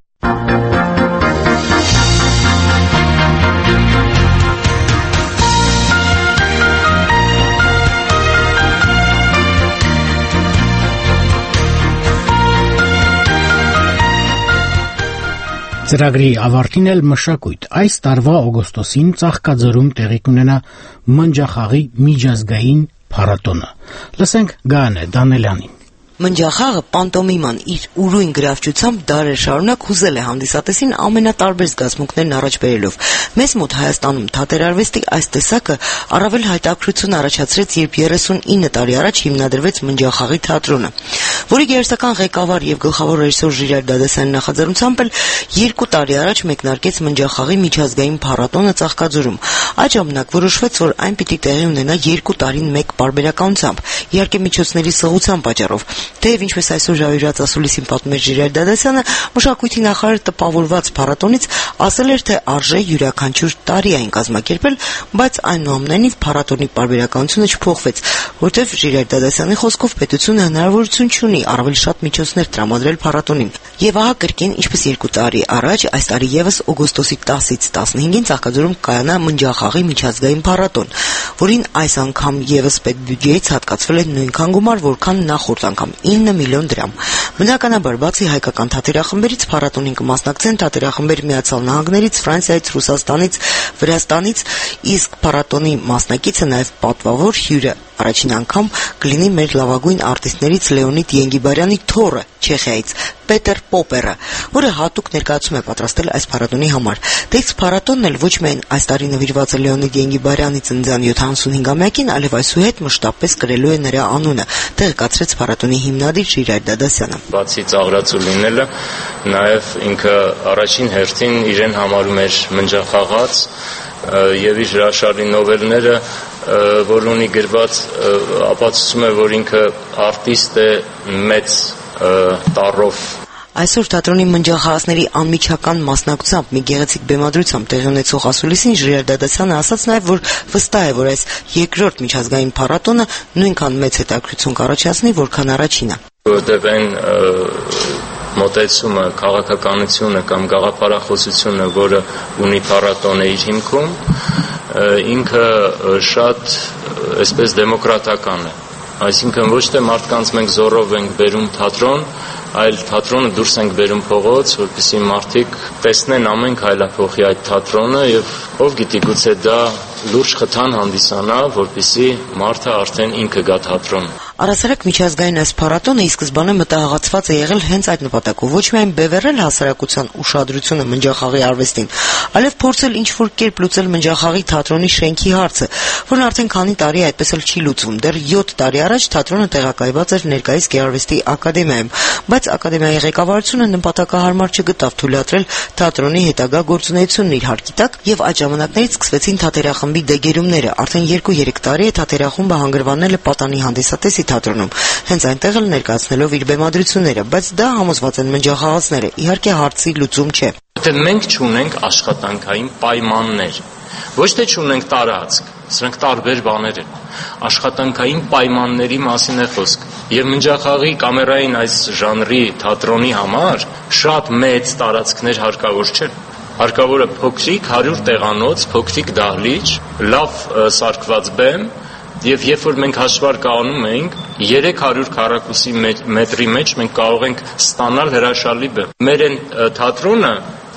Ծրագրի ավարտին էլ մշակույթ։ Այս տարվա օգոստոսին Ծաղկաձորում տեղի կունենա Մնջախաղի միջազգային փառատոնը։ Լսենք Գայանե Դանելյանին։ Մնջախաղը պանտոմիման իր ուրույն գրավչությամբ դարեր շարունակ հուզել է հանդիսատեսին ամենատարբեր զգացմունքներն առաջ բերելով։ Մեզ մոտ Հայաստանում թատերարվեստի այս տեսակը առավել հայտարարություն առաջացրեց, երբ 39 տարի առաջ հիմնադրվեց Մնջախաղի թատրոնը, որի գերստական ղեկավար եւ գլխավոր ռեժիսոր Ժիրայր Դադասյանի նախաձեռնությամբ էլ 2 տարի առաջ մեկնարկեց Մնջախաղի միջազգային փառատոնը Ծաղկաձորում։ Այդ ժամանակ որոշվեց, որ այն պիտի տեղի ունենա 2 տարին մեկ պարբերականությամբ, իհարկե միջոցների սղության պատճառով։ Թեև ինչպես այսօր ժայռած ասուլիսին պատմում է Ժիրայր Դադասյանը, մշակույթի նախարարը տպավորված փառատոնից ասել էր, թե արժե յուրաքանչյուր տարի այն կազմակերպել, բայց այնուամենայնիվ փառատոնի պարբերականությունը չփոխվեց, որտեղ Ժիրայր Դադասյանի խոսքով պետությունը հնարավորություն չունի առավել շատ միջոցներ տրամադրել փառատոնին։ Եվ ահա կրկին, ինչպես 2 տարի առաջ, այս տարի եւս օգոստոսի 10-ից 15-ին Ծաղկաձորում կայանա Մնջախաղի միջազգային փառատոն, որին այս անգամ եւս պետբյուջեից հատկացվել է նույնքան գումար, որքան նախորդ անգամ 9 միլիոն դրամ։ Բնականաբար, բացի հայկական թատերախմբերից փառատոնին կմասնակցեն թատերախմբեր Միացյալ Նահանգներից, Ֆրանսիայից, Ռուսաստանից, Վրաստանից, իսկ փառատոնի մասնակիցը նաև պատվավոր հյուրը առաջին անգամ կլինի մեր լավագույն արտիստներից Լեոնիդ Ենգիբարյանի թոռը Չեխիայից, Պետեր Պոպերը, որը հատուկ ներկայացում է պատրաստել այս փառատոնի համար։ Դե իսկ փառատոնն էլ ոչ միայն այս տարի նվիրված է Լեոնիդ Ենգիբարյանի ծննդյան 75-ամյակին, այլև այսուհետ մշտապես կրելու է նրա անունը, տեղեկացրեց փառատոնի հիմնադիր Ժիրայր Դադասյանը։ Բացի ծաղրացու լինելը, նաև ինքը առաջին հերթին իրեն համարում էր մնջախաղաց եւ իր հրաշալի նովելները, որ ունի գրված, ապացուցում է, որ ինքը արտիստ է մեծ տառով։ Այսօր թատրոնի մնջախաղացների անմիջական մասնակցությամբ մի գեղեցիկ բեմադրությամբ տեղի ունեցող ասուլիսին Ժիրայր Դադասյանը ասաց նաև, որ վստահ է, որ այս երկրորդ միջազգային փառատոնը նույնքան մեծ հետաքրքրություն կառաջացնի, որքան առաջինը։ Որտեղ այն մոտեցումը, քաղաքականությունը կամ գաղափարախոսությունը, որը ունի փառատոնը իր հիմքում, ինքը շատ այսպես դեմոկրատական է։ Այսինքն ոչ թե մարդկանց մենք զորով ենք բերում թատրոն, այլ թատրոնը դուրս ենք բերում փողոց, որպեսզի մարդիկ տեսնեն ամեն քայլափոխի այդ թատրոնը եւ ով գիտի գուցե դա լուրջ խթան հանդիսանա, որպեսզի մարդը արդեն ինքը գա թատրոն։ Առասարակ միջազգային այս փառատոնը ի սկզբանե մտահղացված է եղել հենց այդ նպատակով, ոչ միայն բևեռել հասարակության ուշադրությունը մնջախաղի արվեստին, այլև փորձել ինչ-որ կերպ լուծել մնջախաղի թատրոնի շենքի հարցը, որն արդեն քանի տարի այդպես էլ չի լուծվում։ Դեռ 7 տարի առաջ թատրոնը տեղակայված էր ներկայիս Գեղարվեստի ակադեմիայում, բայց ակադեմիայի ղեկավարությունը նպատակահարմար չգտավ թույլատրել թատրոնի հետագա գործունեությունն իր հարկի տակ, եւ այդ ժամանակներից սկսվեցին թատերախմբի դեգերումները։ Արդեն 2-3 տարի է թատերախումբը հանգրվանել է պատանի հանդիսատեսի թատրոնում, հենց այնտեղ էլ ներկայացնելով իր բեմադրությունները, բայց դա համոզված են մնջախաղացները, իհարկե հարցի լուծում չէ։ Թե մենք չունենք աշխատանքային պայմաններ, ոչ թե չունենք տարածք, սրանք տարբեր բաներ են։ Աշխատանքային պայմանների մասին է խոսք։ Եվ մնջախաղի կամերային այս ժանրի թատրոնի համար շատ մեծ տարածքներ հարկավոր չեն։ Հարկավոր է փոքրիկ 100 տեղանոց, փոքրիկ դահլիճ, լավ սարքված բեմ, եւ երբ որ մենք հաշվարկ անում ենք 300 քառակուսի մետրի մեջ մենք կարող ենք ստանալ հրաշալի բեմ։ Մեր այն թատրոնը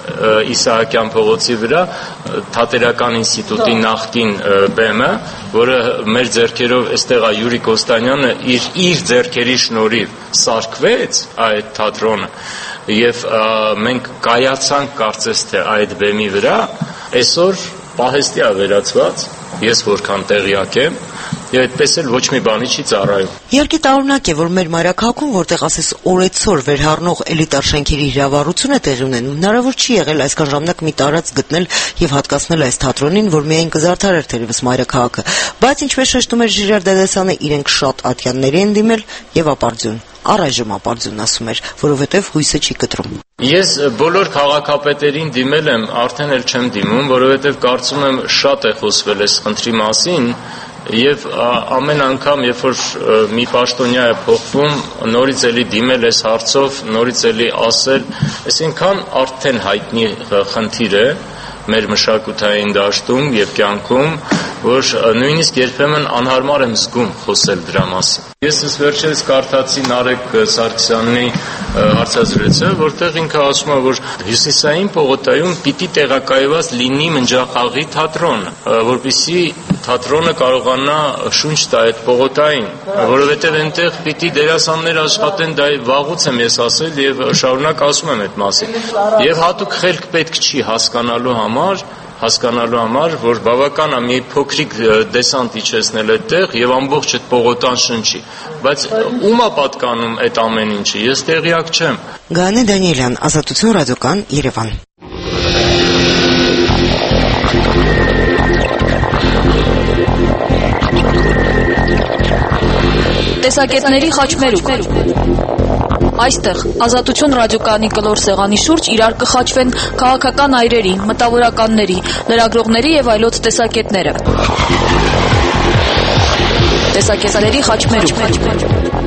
Իսահակյան փողոցի վրա Թատերական ինստիտուտի նախկին բեմը, որը մեր ձեռքերով այստեղ Յուրի Կոստանյանը իր ձեռքերի շնորհիվ սարքվեց այդ թատրոնը եւ մենք կայացանք կարծես թե այդ բեմի վրա, այսօր պահեստի է վերածված, ես որքան տեղյակ եմ, եւ այդպես էլ ոչ մի բանի չի ծառայում։ Իհարկե տարօրինակ է, որ մեր մայրաքաղաքում, որտեղ ասես օրեցօր վերհառնող էլիտար շենքերի հրավառություն է տեղի ունենում, հնարավոր չի եղել այսքան ժամանակ մի տարածք գտնել եւ հատկացնել այս թատրոնին, որ միայն կզարդարեր թերևս մայրաքաղաքը, բայց ինչպես շեշտում էր Ժիրայր Դադասյանը, իրենք շատ ատյանների են դիմել եւ ապարդյուն։ Առայժմ ապարդյուն ասում էր, որովհետեւ հույսը չի կտրում։ Ես բոլոր քաղաքապետերին դիմել եմ, արդեն էլ չեմ դիմում, որովհետեւ կարծում եմ շատ է խոսվել այս խնդրի մասին։ Եվ ամեն անգամ, երբ որ մի պաշտոնյա է փոխվում, նորից էլի դիմել այս հարցով, նորից էլի ասել, այսինքն արդեն հայտնի խնդիր է մեր մշակութային դաշտում եւ կյանքում, որ նույնիսկ երբեմն անհարմար եմ զգում խոսել դրա մասին։ Ես վերջերս կարդացի Նարեկ Սարգսյանի հարցազրույցը, որտեղ ինքը ասում է, որ Հյուսիսային պողոտայում պիտի տեղակայված լինի մնջախաղի թատրոն, որպեսզի թատրոնը կարողանա շունչ տա այդ պողոտային, որովհետև այնտեղ պիտի դերասաններ աշխատեն, դա վաղուց եմ ես ասել եւ շարունակ ասում եմ այդ մասին։ Եվ հատուկ խելք պետք չի հասկանալու համար, որ բավական է մի փոքրիկ դեսանտ իջեցնել այդտեղ եւ ամբողջ այդ պողոտան շնչի, բայց ում է պատկանում այդ ամեն ինչը, ես տեղյակ չեմ։ Գանե Դանիելյան, Ազատություն ռադիոկան, Երևան։ Տեսակետների խաչմերուկ։ Այստեղ Ազատություն ռադիոկայանի կլոր սեղանի շուրջ իրար կխաչվեն քաղաքական այրերի, մտավորականների, լրագրողների եւ այլոց տեսակետները։ Տեսակետների խաչմերուկ։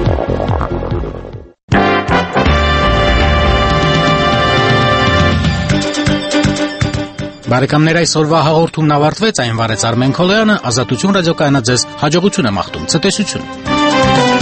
Բարեկամներ, այսօրվա հաղորդումն ավարտվեց, այն վարեց Արմեն Քոլոյանը, Ազատություն ռադիոկայանը ձեզ հաջողություն է մաղթում, ցտեսություն։